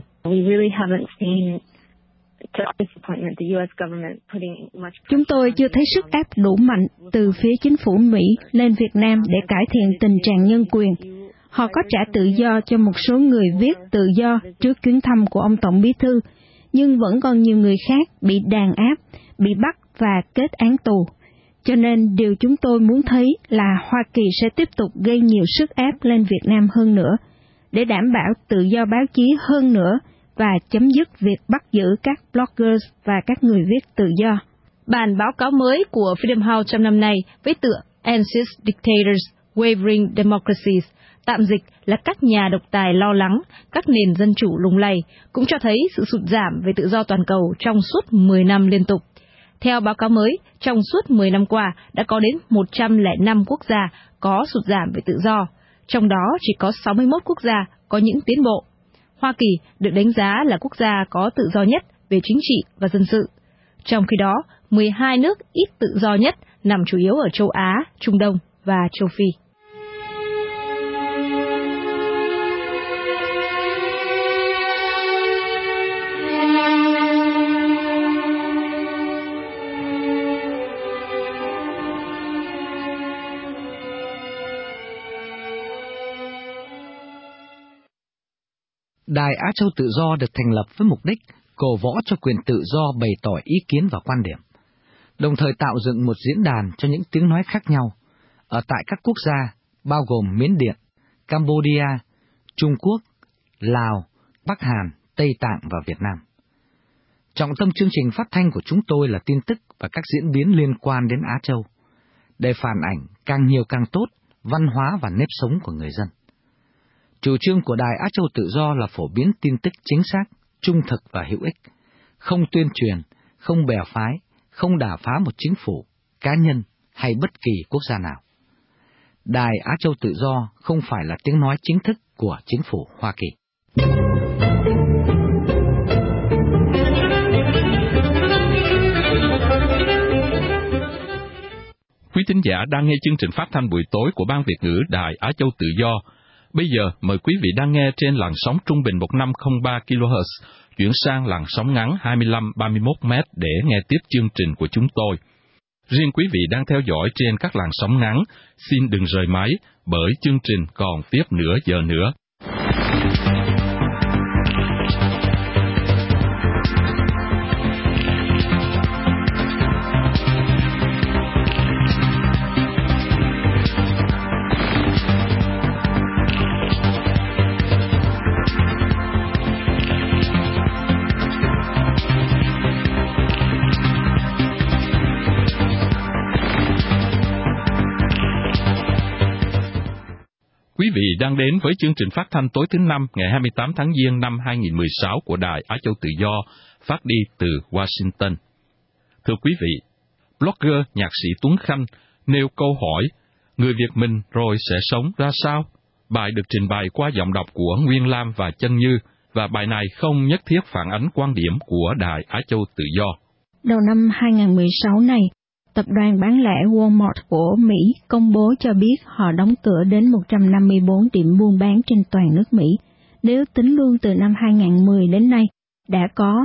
Chúng tôi chưa thấy sức ép đủ mạnh từ phía chính phủ Mỹ lên Việt Nam để cải thiện tình trạng nhân quyền. Họ có trả tự do cho một số người viết tự do trước chuyến thăm của ông Tổng Bí thư, nhưng vẫn còn nhiều người khác bị đàn áp, bị bắt và kết án tù. Cho nên điều chúng tôi muốn thấy là Hoa Kỳ sẽ tiếp tục gây nhiều sức ép lên Việt Nam hơn nữa, để đảm bảo tự do báo chí hơn nữa và chấm dứt việc bắt giữ các bloggers và các người viết tự do. Bản báo cáo mới của Freedom House trong năm nay với tựa Anxious Dictators, Wavering Democracies, tạm dịch là các nhà độc tài lo lắng, các nền dân chủ lung lay, cũng cho thấy sự sụt giảm về tự do toàn cầu trong suốt 10 năm liên tục. Theo báo cáo mới, trong suốt 10 năm qua đã có đến 105 quốc gia có sụt giảm về tự do, trong đó chỉ có 61 quốc gia có những tiến bộ. Hoa Kỳ được đánh giá là quốc gia có tự do nhất về chính trị và dân sự. Trong khi đó, 12 nước ít tự do nhất nằm chủ yếu ở châu Á, Trung Đông và châu Phi. Đài Á Châu Tự Do được thành lập với mục đích cổ võ cho quyền tự do bày tỏ ý kiến và quan điểm, đồng thời tạo dựng một diễn đàn cho những tiếng nói khác nhau ở tại các quốc gia bao gồm Miến Điện, Cambodia, Trung Quốc, Lào, Bắc Hàn, Tây Tạng và Việt Nam. Trọng tâm chương trình phát thanh của chúng tôi là tin tức và các diễn biến liên quan đến Á Châu, để phản ảnh càng nhiều càng tốt văn hóa và nếp sống của người dân. Chủ trương của Đài Á Châu Tự Do là phổ biến tin tức chính xác, trung thực và hữu ích, không tuyên truyền, không bè phái, không đả phá một chính phủ, cá nhân hay bất kỳ quốc gia nào. Đài Á Châu Tự Do không phải là tiếng nói chính thức của chính phủ Hoa Kỳ. Quý thính giả đang nghe chương trình phát thanh buổi tối của Ban Việt ngữ Đài Á Châu Tự Do. Bây giờ, mời quý vị đang nghe trên làn sóng trung bình 1503 kHz, chuyển sang làn sóng ngắn 25-31 m để nghe tiếp chương trình của chúng tôi. Riêng quý vị đang theo dõi trên các làn sóng ngắn, xin đừng rời máy, bởi chương trình còn tiếp nửa giờ nữa. Quý vị đang đến với chương trình phát thanh tối thứ Năm ngày 28 tháng Giêng năm 2016 của Đài Á Châu Tự Do, phát đi từ Washington. Thưa quý vị, blogger nhạc sĩ Tuấn Khanh nêu câu hỏi, người Việt mình rồi sẽ sống ra sao? Bài được trình bày qua giọng đọc của Nguyên Lam và Chân Như, và bài này không nhất thiết phản ánh quan điểm của Đài Á Châu Tự Do. Đầu năm 2016 này, tập đoàn bán lẻ Walmart của Mỹ công bố cho biết họ đóng cửa đến 154 điểm buôn bán trên toàn nước Mỹ. Nếu tính luôn từ năm 2010 đến nay, đã có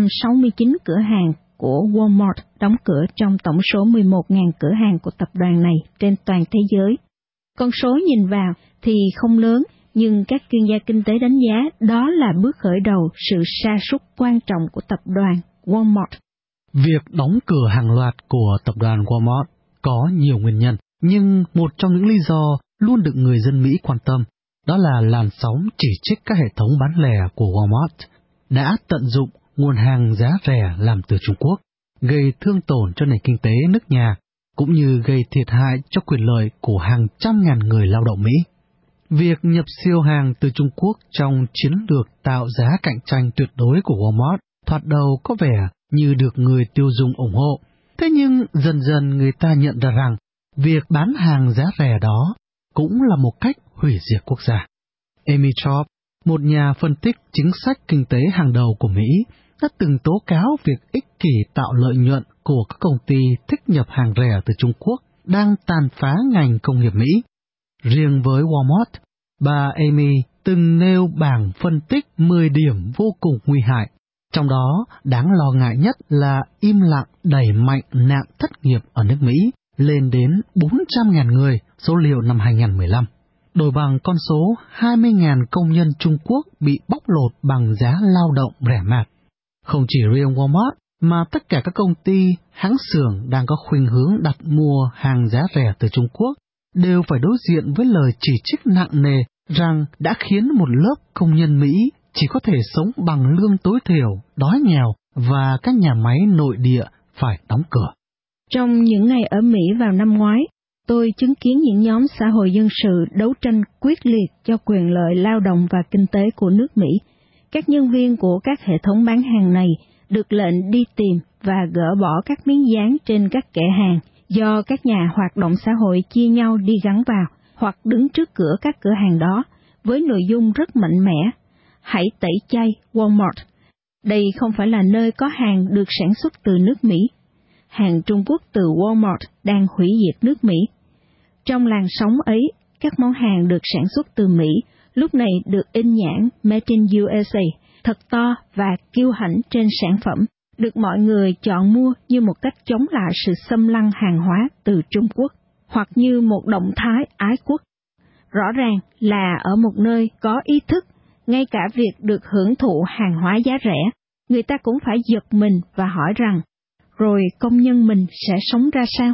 269 cửa hàng của Walmart đóng cửa trong tổng số 11.000 cửa hàng của tập đoàn này trên toàn thế giới. Con số nhìn vào thì không lớn, nhưng các chuyên gia kinh tế đánh giá đó là bước khởi đầu sự sa sút quan trọng của tập đoàn Walmart. Việc đóng cửa hàng loạt của tập đoàn Walmart có nhiều nguyên nhân, nhưng một trong những lý do luôn được người dân Mỹ quan tâm, đó là làn sóng chỉ trích các hệ thống bán lẻ của Walmart đã tận dụng nguồn hàng giá rẻ làm từ Trung Quốc, gây thương tổn cho nền kinh tế nước nhà, cũng như gây thiệt hại cho quyền lợi của hàng trăm ngàn người lao động Mỹ. Việc nhập siêu hàng từ Trung Quốc trong chiến lược tạo giá cạnh tranh tuyệt đối của Walmart thoạt đầu có vẻ như được người tiêu dùng ủng hộ. Thế nhưng dần dần người ta nhận ra rằng việc bán hàng giá rẻ đó cũng là một cách hủy diệt quốc gia. Amy Chop, một nhà phân tích chính sách kinh tế hàng đầu của Mỹ, đã từng tố cáo việc ích kỷ tạo lợi nhuận của các công ty thích nhập hàng rẻ từ Trung Quốc đang tàn phá ngành công nghiệp Mỹ. Riêng với Walmart, bà Amy từng nêu bảng phân tích 10 điểm vô cùng nguy hại. Trong đó, đáng lo ngại nhất là im lặng đẩy mạnh nạn thất nghiệp ở nước Mỹ lên đến 400.000 người, số liệu năm 2015, đổi bằng con số 20.000 công nhân Trung Quốc bị bóc lột bằng giá lao động rẻ mạt. Không chỉ riêng Walmart, mà tất cả các công ty, hãng xưởng đang có khuynh hướng đặt mua hàng giá rẻ từ Trung Quốc đều phải đối diện với lời chỉ trích nặng nề rằng đã khiến một lớp công nhân Mỹ chỉ có thể sống bằng lương tối thiểu, đói nghèo và các nhà máy nội địa phải đóng cửa. Trong những ngày ở Mỹ vào năm ngoái, tôi chứng kiến những nhóm xã hội dân sự đấu tranh quyết liệt cho quyền lợi lao động và kinh tế của nước Mỹ. Các nhân viên của các hệ thống bán hàng này được lệnh đi tìm và gỡ bỏ các miếng dán trên các kệ hàng do các nhà hoạt động xã hội chia nhau đi gắn vào hoặc đứng trước cửa các cửa hàng đó với nội dung rất mạnh mẽ: hãy tẩy chay Walmart. Đây không phải là nơi có hàng được sản xuất từ nước Mỹ. Hàng Trung Quốc từ Walmart đang hủy diệt nước Mỹ. Trong làn sóng ấy, các món hàng được sản xuất từ Mỹ lúc này được in nhãn Made in USA thật to và kiêu hãnh trên sản phẩm, được mọi người chọn mua như một cách chống lại sự xâm lăng hàng hóa từ Trung Quốc, hoặc như một động thái ái quốc. Rõ ràng là ở một nơi có ý thức, ngay cả việc được hưởng thụ hàng hóa giá rẻ, người ta cũng phải giật mình và hỏi rằng, rồi công nhân mình sẽ sống ra sao?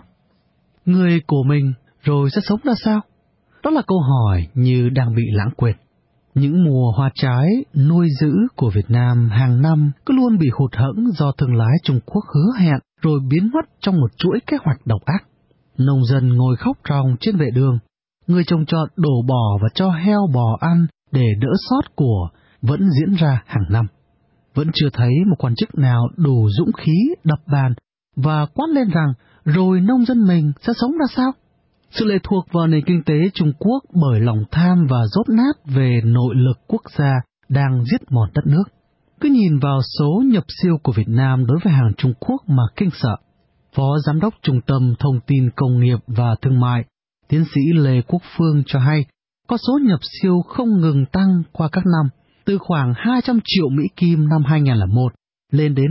Người của mình rồi sẽ sống ra sao? Đó là câu hỏi như đang bị lãng quên. Những mùa hoa trái nuôi giữ của Việt Nam hàng năm cứ luôn bị hụt hẫng do thương lái Trung Quốc hứa hẹn rồi biến mất trong một chuỗi kế hoạch độc ác. Nông dân ngồi khóc ròng trên vệ đường, người trồng trọt đổ bò và cho heo bò ăn để đỡ sót của vẫn diễn ra hàng năm. Vẫn chưa thấy một quan chức nào đủ dũng khí đập bàn và quát lên rằng rồi nông dân mình sẽ sống ra sao? Sự lệ thuộc vào nền kinh tế Trung Quốc bởi lòng tham và dốt nát về nội lực quốc gia đang giết mòn đất nước. Cứ nhìn vào số nhập siêu của Việt Nam đối với hàng Trung Quốc mà kinh sợ. Phó Giám đốc Trung tâm Thông tin Công nghiệp và Thương mại, tiến sĩ Lê Quốc Phương cho hay, có số nhập siêu không ngừng tăng qua các năm, từ khoảng 200 triệu Mỹ Kim năm 2001 lên đến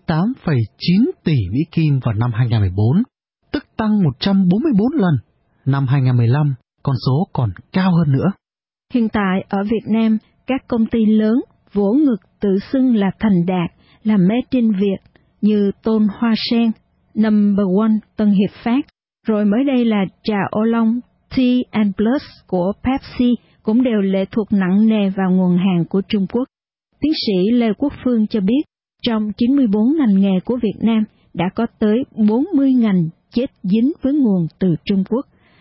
28,9 tỷ Mỹ Kim vào năm 2014, tức tăng 144 lần. Năm 2015, con số còn cao hơn nữa. Hiện tại ở Việt Nam, các công ty lớn vỗ ngực tự xưng là thành đạt, là made in Việt như Tôn Hoa Sen, Number One Tân Hiệp Phát, rồi mới đây là trà ô long T& Plus của Pepsi cũng đều lệ thuộc nặng nề vào nguồn hàng của Trung Quốc. Tiến sĩ Lê Quốc Phương cho biết, trong 94 ngành nghề của Việt Nam đã có tới 40 ngành chết dính với nguồn từ Trung Quốc,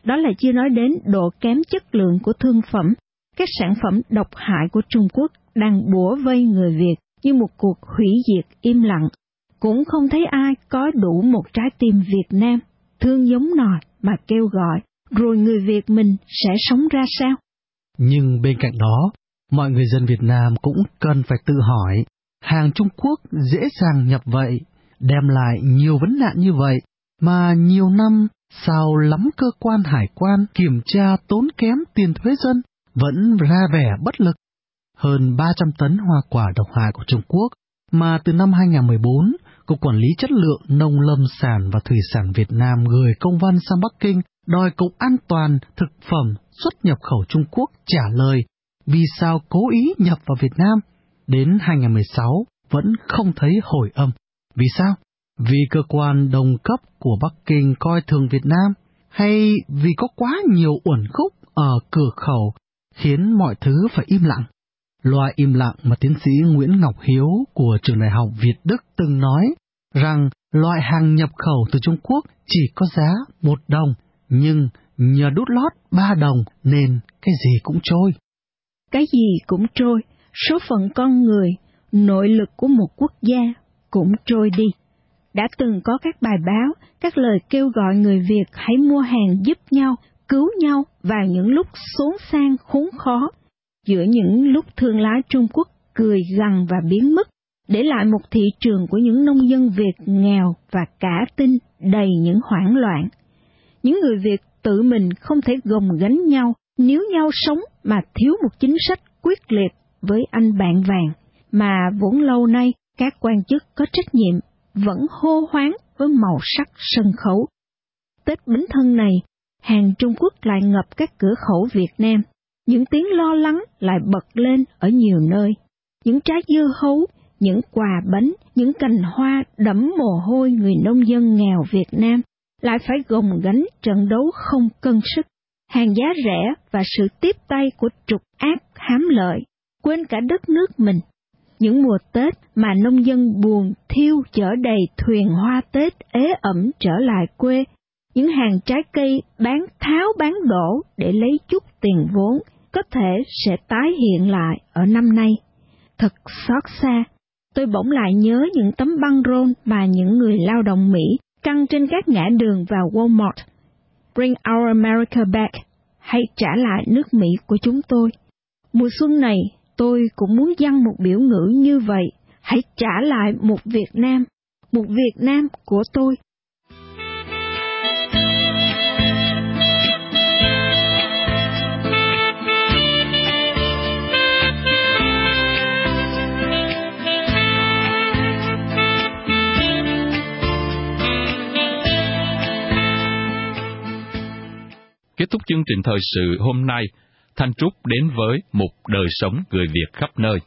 Đó là chưa nói đến độ kém chất lượng của thương phẩm. Các sản phẩm độc hại của Trung Quốc đang bủa vây người Việt như một cuộc hủy diệt im lặng. Cũng không thấy ai có đủ một trái tim Việt Nam, thương giống nòi mà kêu gọi, rồi người Việt mình sẽ sống ra sao? Nhưng bên cạnh đó, mọi người dân Việt Nam cũng cần phải tự hỏi, hàng Trung Quốc dễ dàng nhập vậy, đem lại nhiều vấn nạn như vậy, mà nhiều năm sao lắm cơ quan hải quan kiểm tra tốn kém tiền thuế dân, vẫn ra vẻ bất lực. Hơn 300 tấn hoa quả độc hại của Trung Quốc mà từ năm 2014, Cục Quản lý Chất lượng Nông lâm sản và Thủy sản Việt Nam gửi công văn sang Bắc Kinh đòi Cục An toàn Thực phẩm xuất nhập khẩu Trung Quốc trả lời vì sao cố ý nhập vào Việt Nam. Đến 2016 vẫn không thấy hồi âm. Vì sao? Vì cơ quan đồng cấp của Bắc Kinh coi thường Việt Nam, hay vì có quá nhiều uẩn khúc ở cửa khẩu khiến mọi thứ phải im lặng? Loại im lặng mà tiến sĩ Nguyễn Ngọc Hiếu của Trường Đại học Việt Đức từng nói rằng loại hàng nhập khẩu từ Trung Quốc chỉ có giá 1 đồng, nhưng nhờ đút lót 3 đồng nên cái gì cũng trôi. Cái gì cũng trôi, số phận con người, nội lực của một quốc gia cũng trôi đi. Đã từng có các bài báo, các lời kêu gọi người Việt hãy mua hàng giúp nhau, cứu nhau vào những lúc xốn sang khốn khó, giữa những lúc thương lái Trung Quốc cười gằn và biến mất, để lại một thị trường của những nông dân Việt nghèo và cả tin đầy những hoảng loạn. Những người Việt tự mình không thể gồng gánh nhau, níu nhau sống mà thiếu một chính sách quyết liệt với anh bạn vàng, mà vốn lâu nay các quan chức có trách nhiệm vẫn hô hoán với màu sắc sân khấu. Tết Bính Thân này, hàng Trung Quốc lại ngập các cửa khẩu Việt Nam. Những tiếng lo lắng lại bật lên ở nhiều nơi. Những trái dưa hấu, những quà bánh, những cành hoa đẫm mồ hôi người nông dân nghèo Việt Nam lại phải gồng gánh trận đấu không cân sức. Hàng giá rẻ và sự tiếp tay của trục ác hám lợi, quên cả đất nước mình. Những mùa Tết mà nông dân buồn thiêu chở đầy thuyền hoa Tết ế ẩm trở lại quê, những hàng trái cây bán tháo bán đổ để lấy chút tiền vốn, có thể sẽ tái hiện lại ở năm nay. Thật xót xa, tôi bỗng lại nhớ những tấm băng rôn mà những người lao động Mỹ căng trên các ngã đường vào Walmart. Bring our America back, hay trả lại nước Mỹ của chúng tôi. Mùa xuân này, tôi cũng muốn dăng một biểu ngữ như vậy, hãy trả lại một Việt Nam của tôi. Kết thúc chương trình thời sự hôm nay, Thanh Trúc đến với một đời sống người Việt khắp nơi.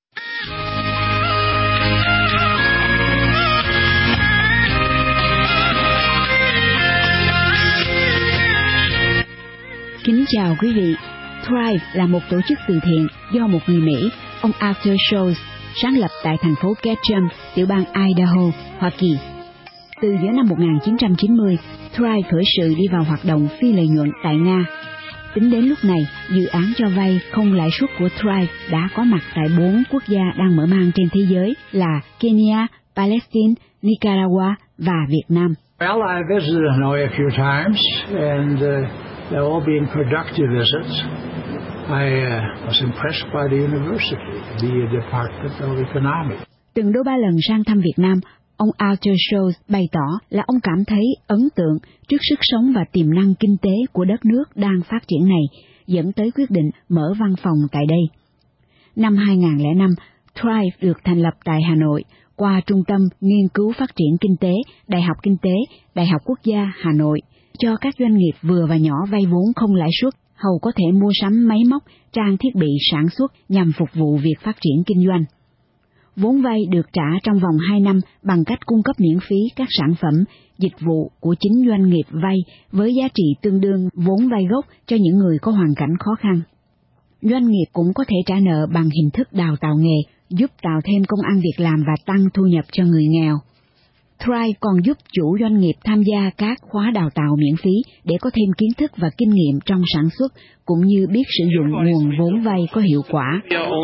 Kính chào quý vị. Thrive là một tổ chức từ thiện do một người Mỹ, ông Arthur Schultz, sáng lập tại thành phố Ketchum, tiểu bang Idaho, Hoa Kỳ. Từ giữa năm 1990, Thrive khởi sự đi vào hoạt động phi lợi nhuận tại Nga. Tính đến lúc này, dự án cho vay không lãi suất của Thrive đã có mặt tại 4 quốc gia đang mở mang trên thế giới là Kenya, Palestine, Nicaragua và Việt Nam. Well, I visited Hanoi a few times, and they've all been productive visits. I was impressed by the university, the Department of Economics. Từng đôi ba lần sang thăm Việt Nam, ông Arthur Schultz bày tỏ là ông cảm thấy ấn tượng trước sức sống và tiềm năng kinh tế của đất nước đang phát triển này, dẫn tới quyết định mở văn phòng tại đây. Năm 2005, Thrive được thành lập tại Hà Nội qua Trung tâm Nghiên cứu Phát triển Kinh tế, Đại học Kinh tế, Đại học Quốc gia Hà Nội, cho các doanh nghiệp vừa và nhỏ vay vốn không lãi suất, hầu có thể mua sắm máy móc, trang thiết bị sản xuất nhằm phục vụ việc phát triển kinh doanh. Vốn vay được trả trong vòng 2 năm bằng cách cung cấp miễn phí các sản phẩm, dịch vụ của chính doanh nghiệp vay với giá trị tương đương vốn vay gốc cho những người có hoàn cảnh khó khăn. Doanh nghiệp cũng có thể trả nợ bằng hình thức đào tạo nghề, giúp tạo thêm công ăn việc làm và tăng thu nhập cho người nghèo. Thrive còn giúp chủ doanh nghiệp tham gia các khóa đào tạo miễn phí để có thêm kiến thức và kinh nghiệm trong sản xuất, cũng như biết sử dụng nguồn vốn vay có hiệu quả.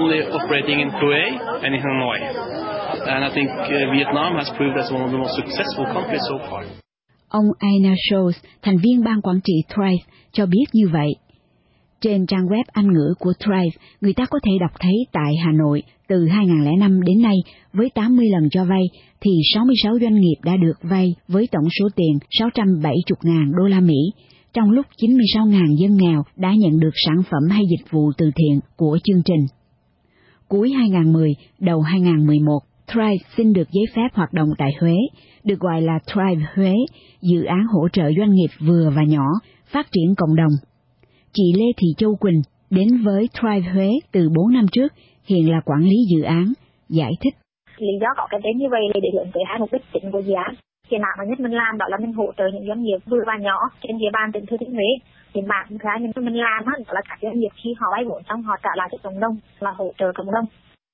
Ông Aina Scholz, thành viên ban quản trị Thrive, cho biết như vậy. Trên trang web Anh ngữ của Thrive, người ta có thể đọc thấy tại Hà Nội, từ 2005 đến nay, với 80 lần cho vay, thì 66 doanh nghiệp đã được vay với tổng số tiền 670.000 đô la Mỹ, trong lúc 96.000 dân nghèo đã nhận được sản phẩm hay dịch vụ từ thiện của chương trình. Cuối 2010, đầu 2011, Thrive xin được giấy phép hoạt động tại Huế, được gọi là Thrive Huế, dự án hỗ trợ doanh nghiệp vừa và nhỏ, phát triển cộng đồng. Chị Lê Thị Châu Quỳnh đến với Thrive Huế từ 4 năm trước, hiện là quản lý dự án, giải thích. Lý do có cái tên như vậy là để hướng tới hai mục đích chính của dự án. Cái mảng mà nhất mình làm đó là mình hỗ trợ những doanh nghiệp vừa và nhỏ trên địa bàn tỉnh Thừa Thiên Huế. Cái mảng thứ hai mình làm đó là các doanh nghiệp khi họ vay vốn xong họ trả lại cho cộng đồng, là hỗ trợ cộng đồng.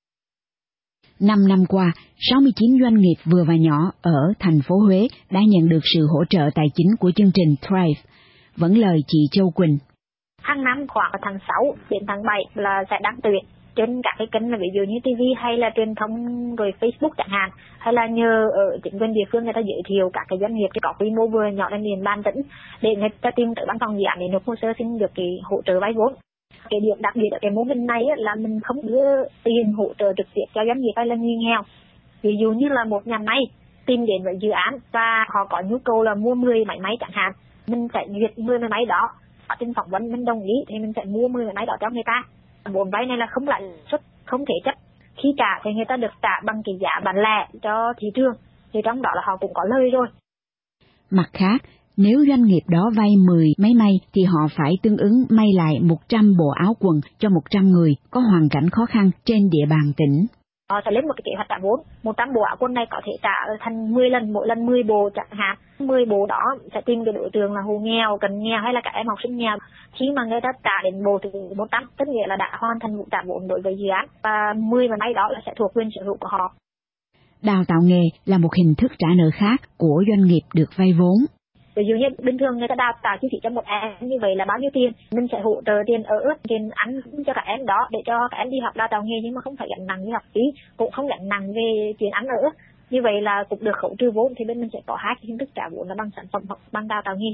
5 năm qua, 69 doanh nghiệp vừa và nhỏ ở thành phố Huế đã nhận được sự hỗ trợ tài chính của chương trình Thrive. Vẫn lời chị Châu Quỳnh. Hàng năm khoảng tháng 6 đến tháng 7 là sẽ đăng tuyển trên các cái kênh, ví dụ như TV hay là truyền thông rồi Facebook chẳng hạn, hay là nhờ ở chính quyền địa phương người ta giới thiệu các cái doanh nghiệp có quy mô vừa nhỏ trên địa bàn tỉnh để người ta tìm tới văn phòng dự án để nộp hồ sơ xin được cái hỗ trợ vay vốn. Cái điểm đặc biệt ở cái mô hình này là mình không đưa tiền hỗ trợ trực tiếp cho doanh nghiệp hay là người nghèo. Ví dụ như là một nhà máy tìm đến với dự án và họ có nhu cầu là mua 10 máy may chẳng hạn, mình sẽ duyệt 10 máy may đó. Ở trên phỏng vấn mình đồng ý thì mình sẽ mua 10 máy đó cho người ta. Vốn vay này là không lãi suất, không thể chấp. Khi trả thì người ta được trả bằng cái giá bán lẻ cho thị trường, thì trong đó là họ cũng có lời rồi. Mặt khác, nếu doanh nghiệp đó vay 10 máy may thì họ phải tương ứng may lại 100 bộ áo quần cho 100 người có hoàn cảnh khó khăn trên địa bàn tỉnh. Họ sẽ lên một cái kế hoạch trả vốn, 100 bộ áo quần này có thể trả thành 10 lần, mỗi lần 10 bộ chẳng hạn. 10 bộ đó sẽ tìm cái đối tượng là hộ nghèo, cận nghèo hay là các em học sinh nghèo. Khi mà người ta trả đến bộ từ 100, tức nghĩa là đã hoàn thành vụ trả vốn đối với dự án, và 10 máy đó là sẽ thuộc quyền sở hữu của họ. Đào tạo nghề là một hình thức trả nợ khác của doanh nghiệp được vay vốn. Ví dụ như bình thường người ta đào tạo chi phí cho một em như vậy là bao nhiêu tiền, mình sẽ hỗ trợ tiền ở, tiền ăn cho các em đó để cho các em đi học đào tạo nghề, nhưng mà không phải gánh nặng như học phí, cũng không gánh nặng về tiền ăn ở. Như vậy là cũng được khấu trừ vốn, thì bên mình sẽ có hai cái hình thức trả vốn là bằng sản phẩm hoặc bằng đào tạo nghề.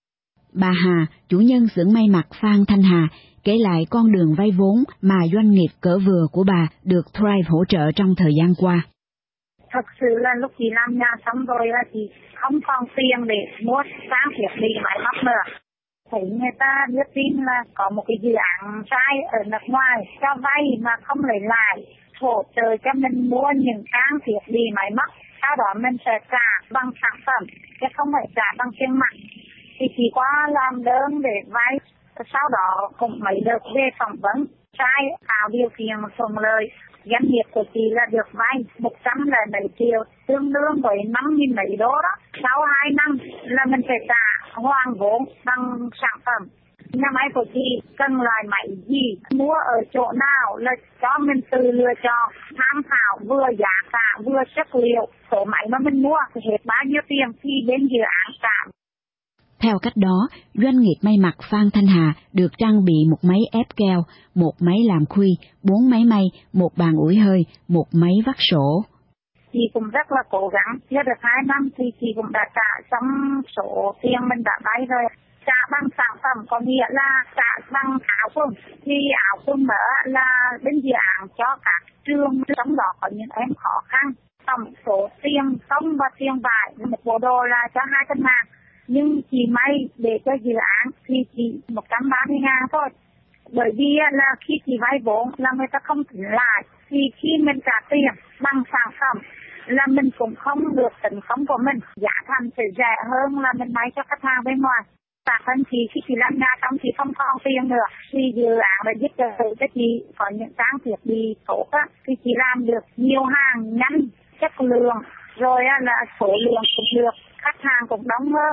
Bà Hà, chủ nhân xưởng may mặc Phan Thanh Hà, kể lại con đường vay vốn mà doanh nghiệp cỡ vừa của bà được Thrive hỗ trợ trong thời gian qua. Thật sự là lúc chị làm nhà xong rồi là chị không còn tiền để mua trang thiết bị máy móc nữa. Thấy người ta đưa tin là có một cái dự án sai ở nước ngoài cho vay mà không lấy lại, hỗ trợ cho mình mua những trang thiết bị máy móc, sau đó mình sẽ trả bằng sản phẩm, chứ không phải trả bằng tiền mặt. Thì chị qua làm đơn để vay, sau đó cũng mấy đợt về phỏng vấn, sai tạo điều kiện thuận lợi. Doanh nghiệp của chị là được vay 107 triệu, tương đương với 5.000 mấy đô đó. Sau 2 năm là mình phải trả hoàn vốn bằng sản phẩm. Nhà máy của chị cần loại máy gì, mua ở chỗ nào là cho mình tự lựa chọn, tham khảo vừa giá cả vừa chất liệu. Số máy mà mình mua thì hết bao nhiêu tiền khi đến dự án trả. Theo cách đó, doanh nghiệp may mặc Phan Thanh Hà được trang bị một máy ép keo, một máy làm khuy, 4 máy may, một bàn ủi hơi, một máy vắt sổ. Chị cũng rất là cố gắng, chưa được 2 năm thì chị cũng đã trả xong số tiền mình đã vay rồi. Trả bằng sản phẩm có nghĩa là trả bằng áo quần. Thì áo quần mở là bên dự án cho các trường, trong đó có những em khó khăn. Tổng số tiền công và tiền vải, một bộ đồ là cho 2 cân hàng. Nhưng chị may để cho dự án thì chỉ 130.000 thôi. Bởi vì là khi chị vay vốn là người ta không tính lại. Thì khi mình trả tiền bằng sản phẩm là mình cũng không được tính công của mình. Giá thành sẽ rẻ hơn là mình may cho khách hàng bên ngoài. Bản thân chị khi chị làm nhà xong chị không còn tiền nữa. Thì dự án đã giúp cho chị có những trang thiết bị tốt á. Thì chị làm được nhiều hàng nhanh, chất lượng. Rồi là số lượng cũng được, khách hàng cũng đông hơn.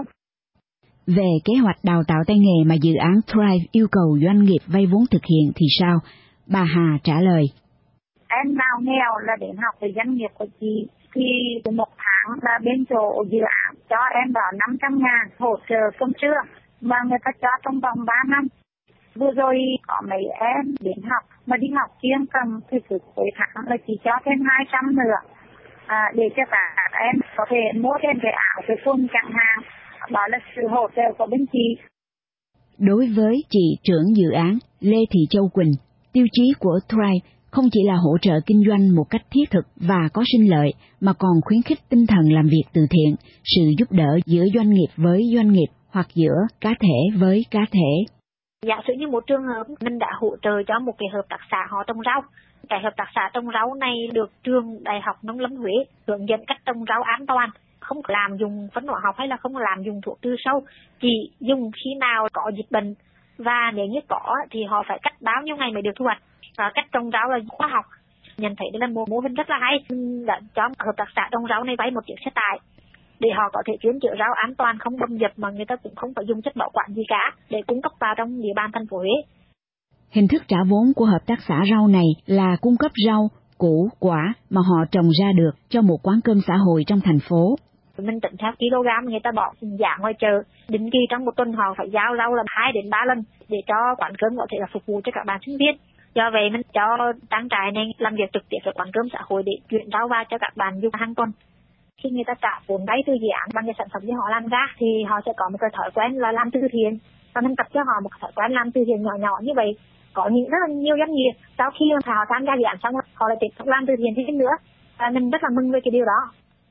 Về kế hoạch đào tạo tay nghề mà dự án Thrive yêu cầu doanh nghiệp vay vốn thực hiện thì sao? Bà Hà trả lời. Em nào nghèo là đến học với doanh nghiệp của chị, thì 1 tháng là bên chỗ dự án cho em đó 500.000 hỗ trợ công trưa mà người ta cho trong vòng 3 năm. Vừa rồi có mấy em đến học mà đi học chuyên cầm thì cứ cuối tháng là chỉ cho thêm 200 nữa để cho cả các em có thể mua thêm cái áo cái quần chẳng hạn. Đó là sự hỗ trợ của bên chị. Đối với chị trưởng dự án Lê Thị Châu Quỳnh, tiêu chí của Thrive không chỉ là hỗ trợ kinh doanh một cách thiết thực và có sinh lợi, mà còn khuyến khích tinh thần làm việc từ thiện, sự giúp đỡ giữa doanh nghiệp với doanh nghiệp hoặc giữa cá thể với cá thể. Giả sử như một trường hợp mình đã hỗ trợ cho một cái hợp tác xã họ trồng rau. Cái hợp tác xã trồng rau này được trường Đại học Nông lâm Huế hướng dẫn cách trồng rau an toàn, không làm dùng phân hóa học hay là không làm dùng thuốc trừ sâu, chỉ dùng khi nào có dịch bệnh, và nếu như có thì họ phải cách bao nhiêu ngày mới được thu hoạch. Cách trồng rau là khoa học. Nhận thấy đây là một mô hình rất là hay. Đã cho hợp tác xã trồng rau này vay một chiếc xe tải để họ có thể chuyên chở rau an toàn, không bơm dập, mà người ta cũng không phải dùng chất bảo quản gì cả để cung cấp vào trong địa bàn thành phố Huế. Hình thức trả vốn của hợp tác xã rau này là cung cấp rau, củ, quả mà họ trồng ra được cho một quán cơm xã hội trong thành phố. Mình tính theo kg người ta bỏ giá ngoài chợ, định kỳ trong một tuần họ phải giao rau là 2 đến 3 lần để cho quán cơm có thể là phục vụ cho các bạn sinh viên. Do vậy mình cho trang trại này làm việc trực tiếp với quán cơm xã hội để chuyển rau vào cho các bạn dùng hàng tuần. Khi người ta trả vốn vay từ dự án bằng cái sản phẩmที่họ làm ra thì họ sẽ có một cái thói quen là làm từ thiện, và mình tập cho họ một thói quen làm từ thiện nhỏ nhỏ như vậy. Có những rất là nhiều doanh nghiệp sau khi họ tham gia dự án xong họ lại tiếp tục làm từ thiện thêm nữa, và mình rất là mừng về cái điều đó.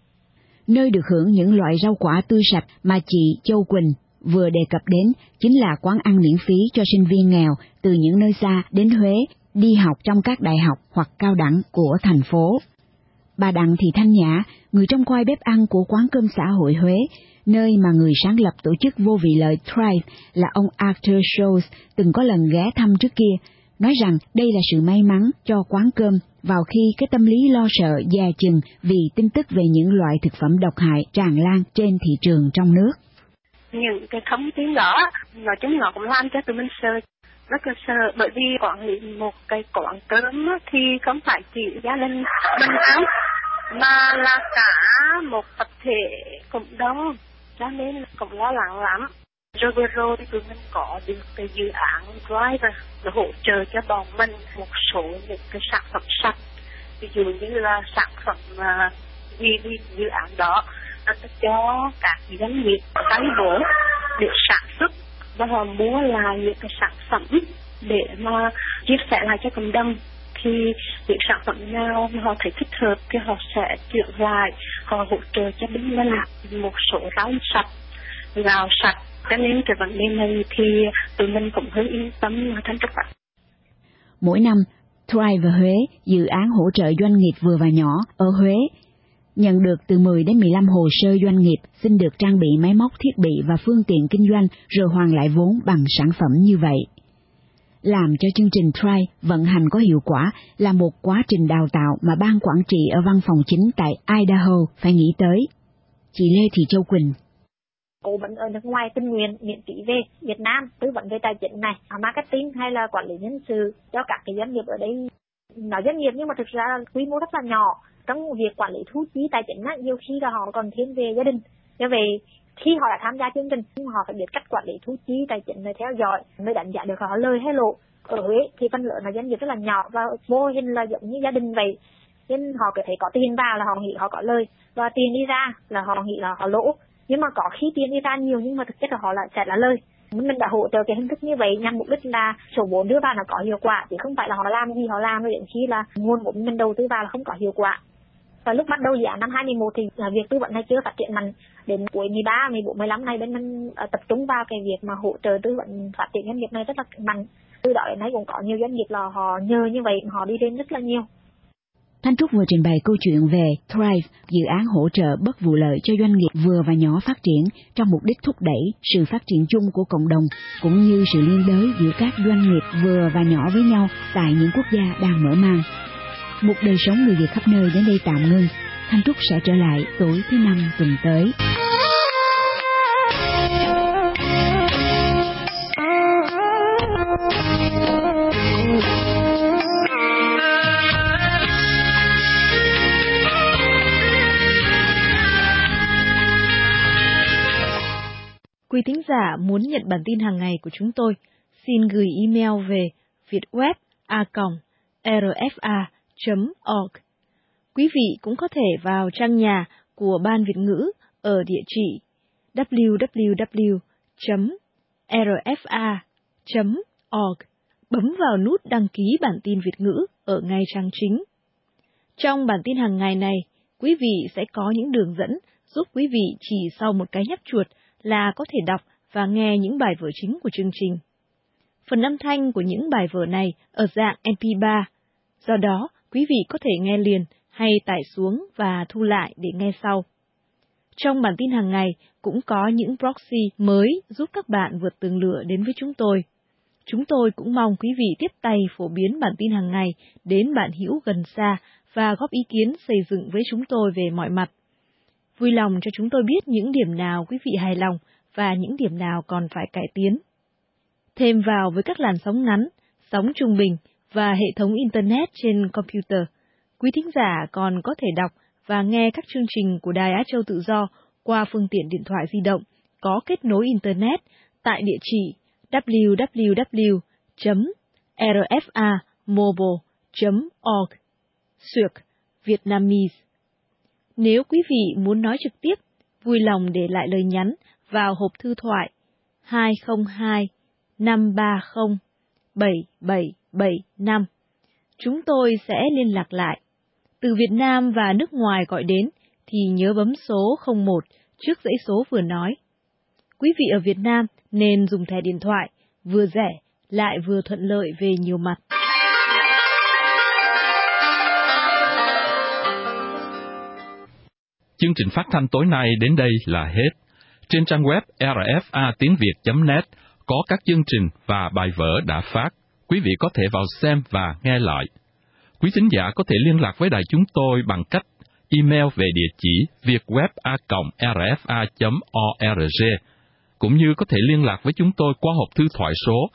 Nơi được hưởng những loại rau quả tươi sạch mà chị Châu Quỳnh vừa đề cập đến chính là quán ăn miễn phí cho sinh viên nghèo từ những nơi xa đến Huế đi học trong các đại học hoặc cao đẳng của thành phố. Bà Đặng Thị Thanh Nhã, người trông coi bếp ăn của quán cơm xã hội Huế, nơi mà người sáng lập tổ chức vô vị lợi Thrive là ông Arthur Scholes từng có lần ghé thăm trước kia, nói rằng đây là sự may mắn cho quán cơm vào khi cái tâm lý lo sợ dè chừng vì tin tức về những loại thực phẩm độc hại tràn lan trên thị trường trong nước. Những cái thông tin đó, nói chung nó cũng làm cho tụi mình sợ, rất là sợ, bởi vì quản lý một cái quán cơm thì không phải chỉ gia đình mình đâu, mà là cả một tập thể cộng đồng, cho nên cũng lo lắng lắm. Rồi vừa rồi tụi mình có được cái dự án Thrive để hỗ trợ cho bọn mình một số những cái sản phẩm sạch, ví dụ như là sản phẩm vì dự án đó nó cho các doanh nghiệp vay vốn để sản xuất và họ mua lại những cái sản phẩm để mà chia sẻ lại cho cộng đồng. Thì những sản phẩm nào mà họ thấy thích hợp thì họ sẽ chuyển lại, họ hỗ trợ cho bên mình một số rau sạch, gạo sạch. Cho nên cái vấn đề này thì tụi mình cũng hơi yên tâm và thanh trúc ạ. Mỗi năm, Thrive và Huế, dự án hỗ trợ doanh nghiệp vừa và nhỏ ở Huế, nhận được từ 10 đến 15 hồ sơ doanh nghiệp xin được trang bị máy móc thiết bị và phương tiện kinh doanh rồi hoàn lại vốn bằng sản phẩm như vậy. Làm cho chương trình Thrive vận hành có hiệu quả là một quá trình đào tạo mà ban quản trị ở văn phòng chính tại Idaho phải nghĩ tới. Chị Lê Thị Châu Quỳnh. Cố vấn ở nước ngoài tình nguyện miễn phí về Việt Nam tư vấn về tài chính này, marketing hay là quản lý nhân sự cho các cái doanh nghiệp ở đây. Nói doanh nghiệp nhưng mà thực ra quy mô rất là nhỏ. Trong việc quản lý thu chi tài chính nhiều khi là họ còn thiên về gia đình. Do vậy khi họ đã tham gia chương trình họ phải biết cách quản lý thu chi tài chính để theo dõi mới đánh giá được họ lời hay lộ. Ở Huế thì phần lớn là doanh nghiệp rất là nhỏ và vô hình là giống như gia đình vậy, nên họ có thể có tiền vào là họ nghĩ họ có lời, và tiền đi ra là họ nghĩ là họ lỗ. Nhưng mà có khi tiền đi ra nhiều nhưng mà thực chất là họ lại sẽ là lời. Mình đã hỗ trợ cái hình thức như vậy nhằm mục đích là số vốn đưa vào nó có hiệu quả, chứ không phải là họ làm gì họ làm rồi đến khi là nguồn vốn mình đầu tư vào là không có hiệu quả. Và lúc bắt đầu dự án năm 2011 thì việc tư vấn này chưa phát triển mạnh. Đến cuối 13, 14, 15 này bên mình tập trung vào cái việc mà hỗ trợ tư vấn phát triển doanh nghiệp này rất là mạnh. Từ đó đến nay cũng có nhiều doanh nghiệp là họ nhờ như vậy họ đi lên rất là nhiều. Thanh Trúc vừa trình bày câu chuyện về Thrive, dự án hỗ trợ bất vụ lợi cho doanh nghiệp vừa và nhỏ phát triển trong mục đích thúc đẩy sự phát triển chung của cộng đồng, cũng như sự liên đới giữa các doanh nghiệp vừa và nhỏ với nhau tại những quốc gia đang mở mang. Một đời sống người Việt khắp nơi đến đây tạm ngưng. Thanh Trúc sẽ trở lại tối thứ Năm tuần tới. quý thính giả muốn nhận bản tin hàng ngày của chúng tôi, xin gửi email về vietweb@rfa.org. Quý vị cũng có thể vào trang nhà của Ban Việt ngữ ở địa chỉ www.rfa.org, bấm vào nút đăng ký bản tin Việt ngữ ở ngay trang chính. Trong bản tin hàng ngày này, quý vị sẽ có những đường dẫn giúp quý vị chỉ sau một cái nhấp chuột là có thể đọc và nghe những bài vở chính của chương trình. Phần âm thanh của những bài vở này ở dạng MP3, do đó quý vị có thể nghe liền hay tải xuống và thu lại để nghe sau. Trong bản tin hàng ngày cũng có những proxy mới giúp các bạn vượt tường lửa đến với chúng tôi. Chúng tôi cũng mong quý vị tiếp tay phổ biến bản tin hàng ngày đến bạn hữu gần xa và góp ý kiến xây dựng với chúng tôi về mọi mặt. Vui lòng cho chúng tôi biết những điểm nào quý vị hài lòng và những điểm nào còn phải cải tiến. Thêm vào với các làn sóng ngắn, sóng trung bình và hệ thống Internet trên computer, quý thính giả còn có thể đọc và nghe các chương trình của Đài Á Châu Tự Do qua phương tiện điện thoại di động có kết nối Internet tại địa chỉ www.rfamobile.org/Vietnamese. Nếu quý vị muốn nói trực tiếp, vui lòng để lại lời nhắn vào hộp thư thoại 202-530-7775. Chúng tôi sẽ liên lạc lại. Từ Việt Nam và nước ngoài gọi đến thì nhớ bấm số 01 trước dãy số vừa nói. Quý vị ở Việt Nam nên dùng thẻ điện thoại, vừa rẻ lại vừa thuận lợi về nhiều mặt. Chương trình phát thanh tối nay đến đây là hết. Trên trang web rfa.tiếng.việt.net có các chương trình và bài vở đã phát. Quý vị có thể vào xem và nghe lại. Quý thính giả có thể liên lạc với đài chúng tôi bằng cách email về địa chỉ vietweb@rfa.org, cũng như có thể liên lạc với chúng tôi qua hộp thư thoại số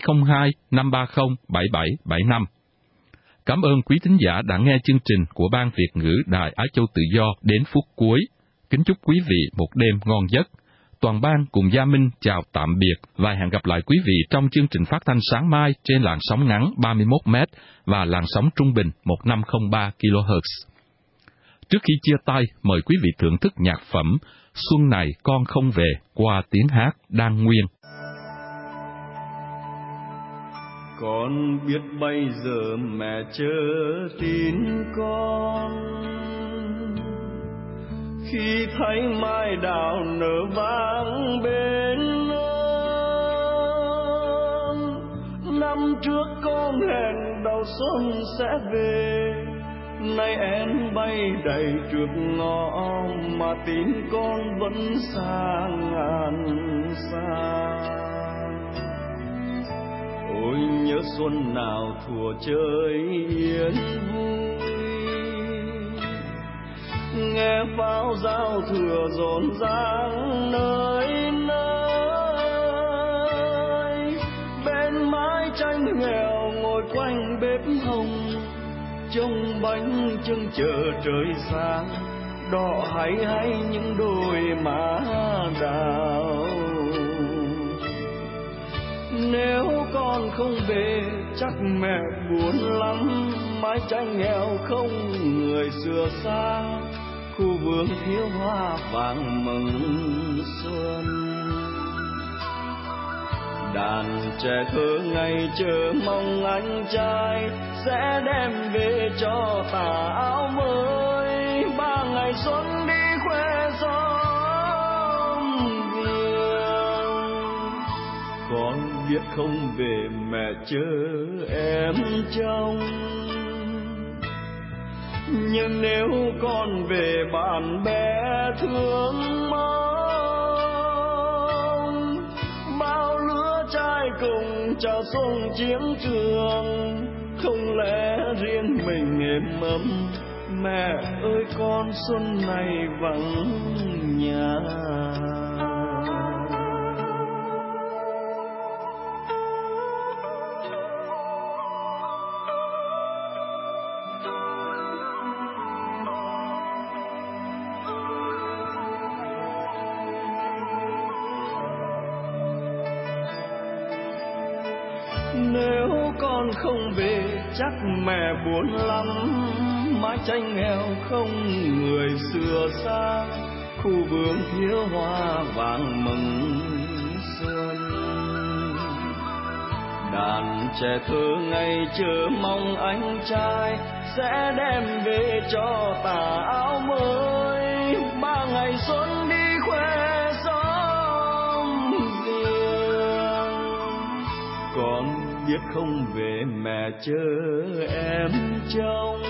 202-530-7775. Cảm ơn quý thính giả đã nghe chương trình của Ban Việt ngữ Đài Á Châu Tự Do đến phút cuối. Kính chúc quý vị một đêm ngon giấc. Toàn ban cùng Gia Minh chào tạm biệt và hẹn gặp lại quý vị trong chương trình phát thanh sáng mai trên làn sóng ngắn 31M và làn sóng trung bình 1503 kHz. Trước khi chia tay, mời quý vị thưởng thức nhạc phẩm Xuân này con không về qua tiếng hát Đan Nguyên. Con biết bây giờ mẹ chớ tin con, khi thấy mai đào nở vang bên non. Năm trước con hẹn đầu xuân sẽ về, nay em bay đầy trước ngõ mà tin con vẫn xa ngàn xa. Ôi nhớ xuân nào thuở chơi yên vui, nghe pháo giao thừa rộn ràng nơi nơi. Bên mái tranh nghèo ngồi quanh bếp hồng, trông bánh chưng chờ trời sáng, đỏ hay những đôi má đào. Nếu con không về chắc mẹ buồn lắm, mái tranh nghèo không người xưa xa, khu vườn thiếu hoa vàng mừng xuân. Đàn trẻ thơ ngày chờ mong anh trai sẽ đem về cho tà áo mới, 3 ngày xuân đi khoe xóm vườn. Con biết không về mẹ chớ em trông, nhưng nếu con về bạn bè thương mong, bao lứa trai cùng chào xuân chiến trường, không lẽ riêng mình êm ấm. Mẹ ơi con xuân này vắng nhà. con không về chắc mẹ buồn lắm, mái tranh nghèo không người xưa xa, khu vườn thiếu hoa vàng mừng xuân. Đàn trẻ thơ ngày chờ mong anh trai sẽ đem về cho tà áo mới, 3 ngày xuân đi khoe xóm riêng. Con biết không về mẹ chờ em trông,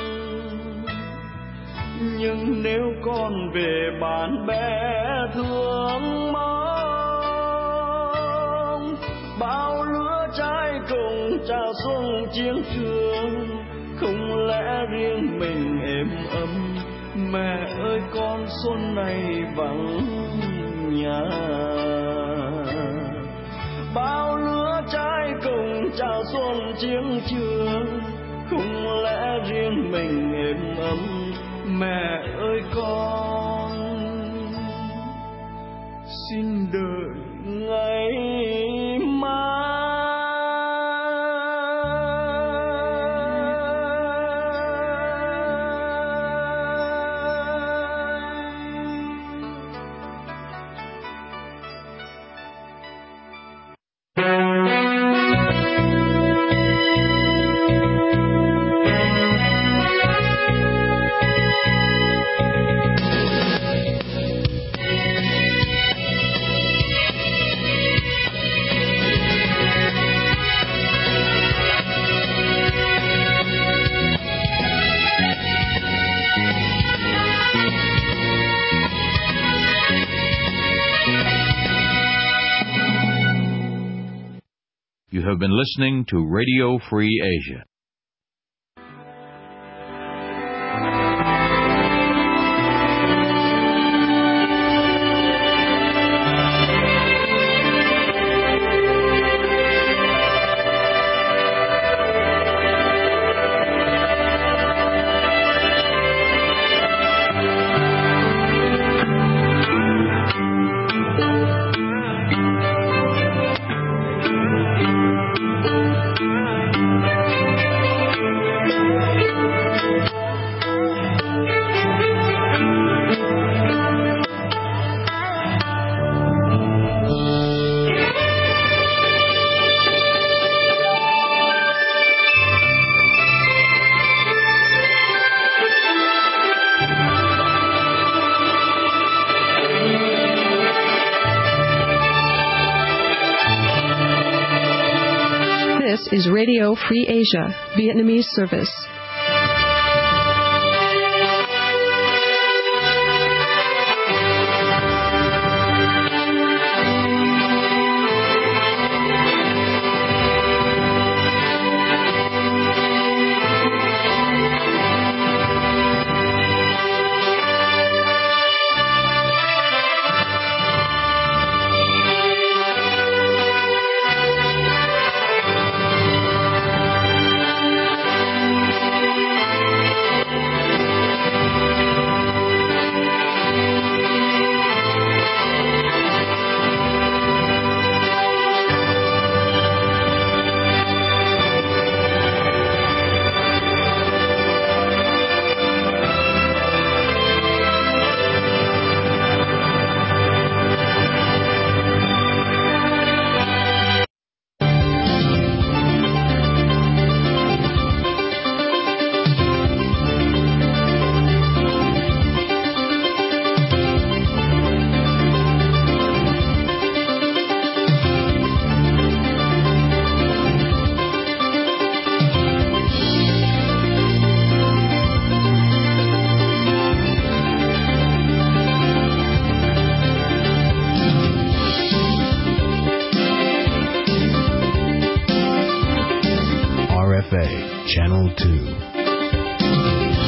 nhưng nếu con về bạn bè thương mong, bao lứa trai cùng chào xuân chiến trường, không lẽ riêng mình êm ấm. Mẹ ơi con xuân này vắng nhà, bao lứa trai cùng chào xuân chiến trường, không lẽ riêng mình êm ấm. Mẹ ơi con xin đợi ngày mai. You have been listening to Radio Free Asia. This is Radio Free Asia, Vietnamese service. Channel 2.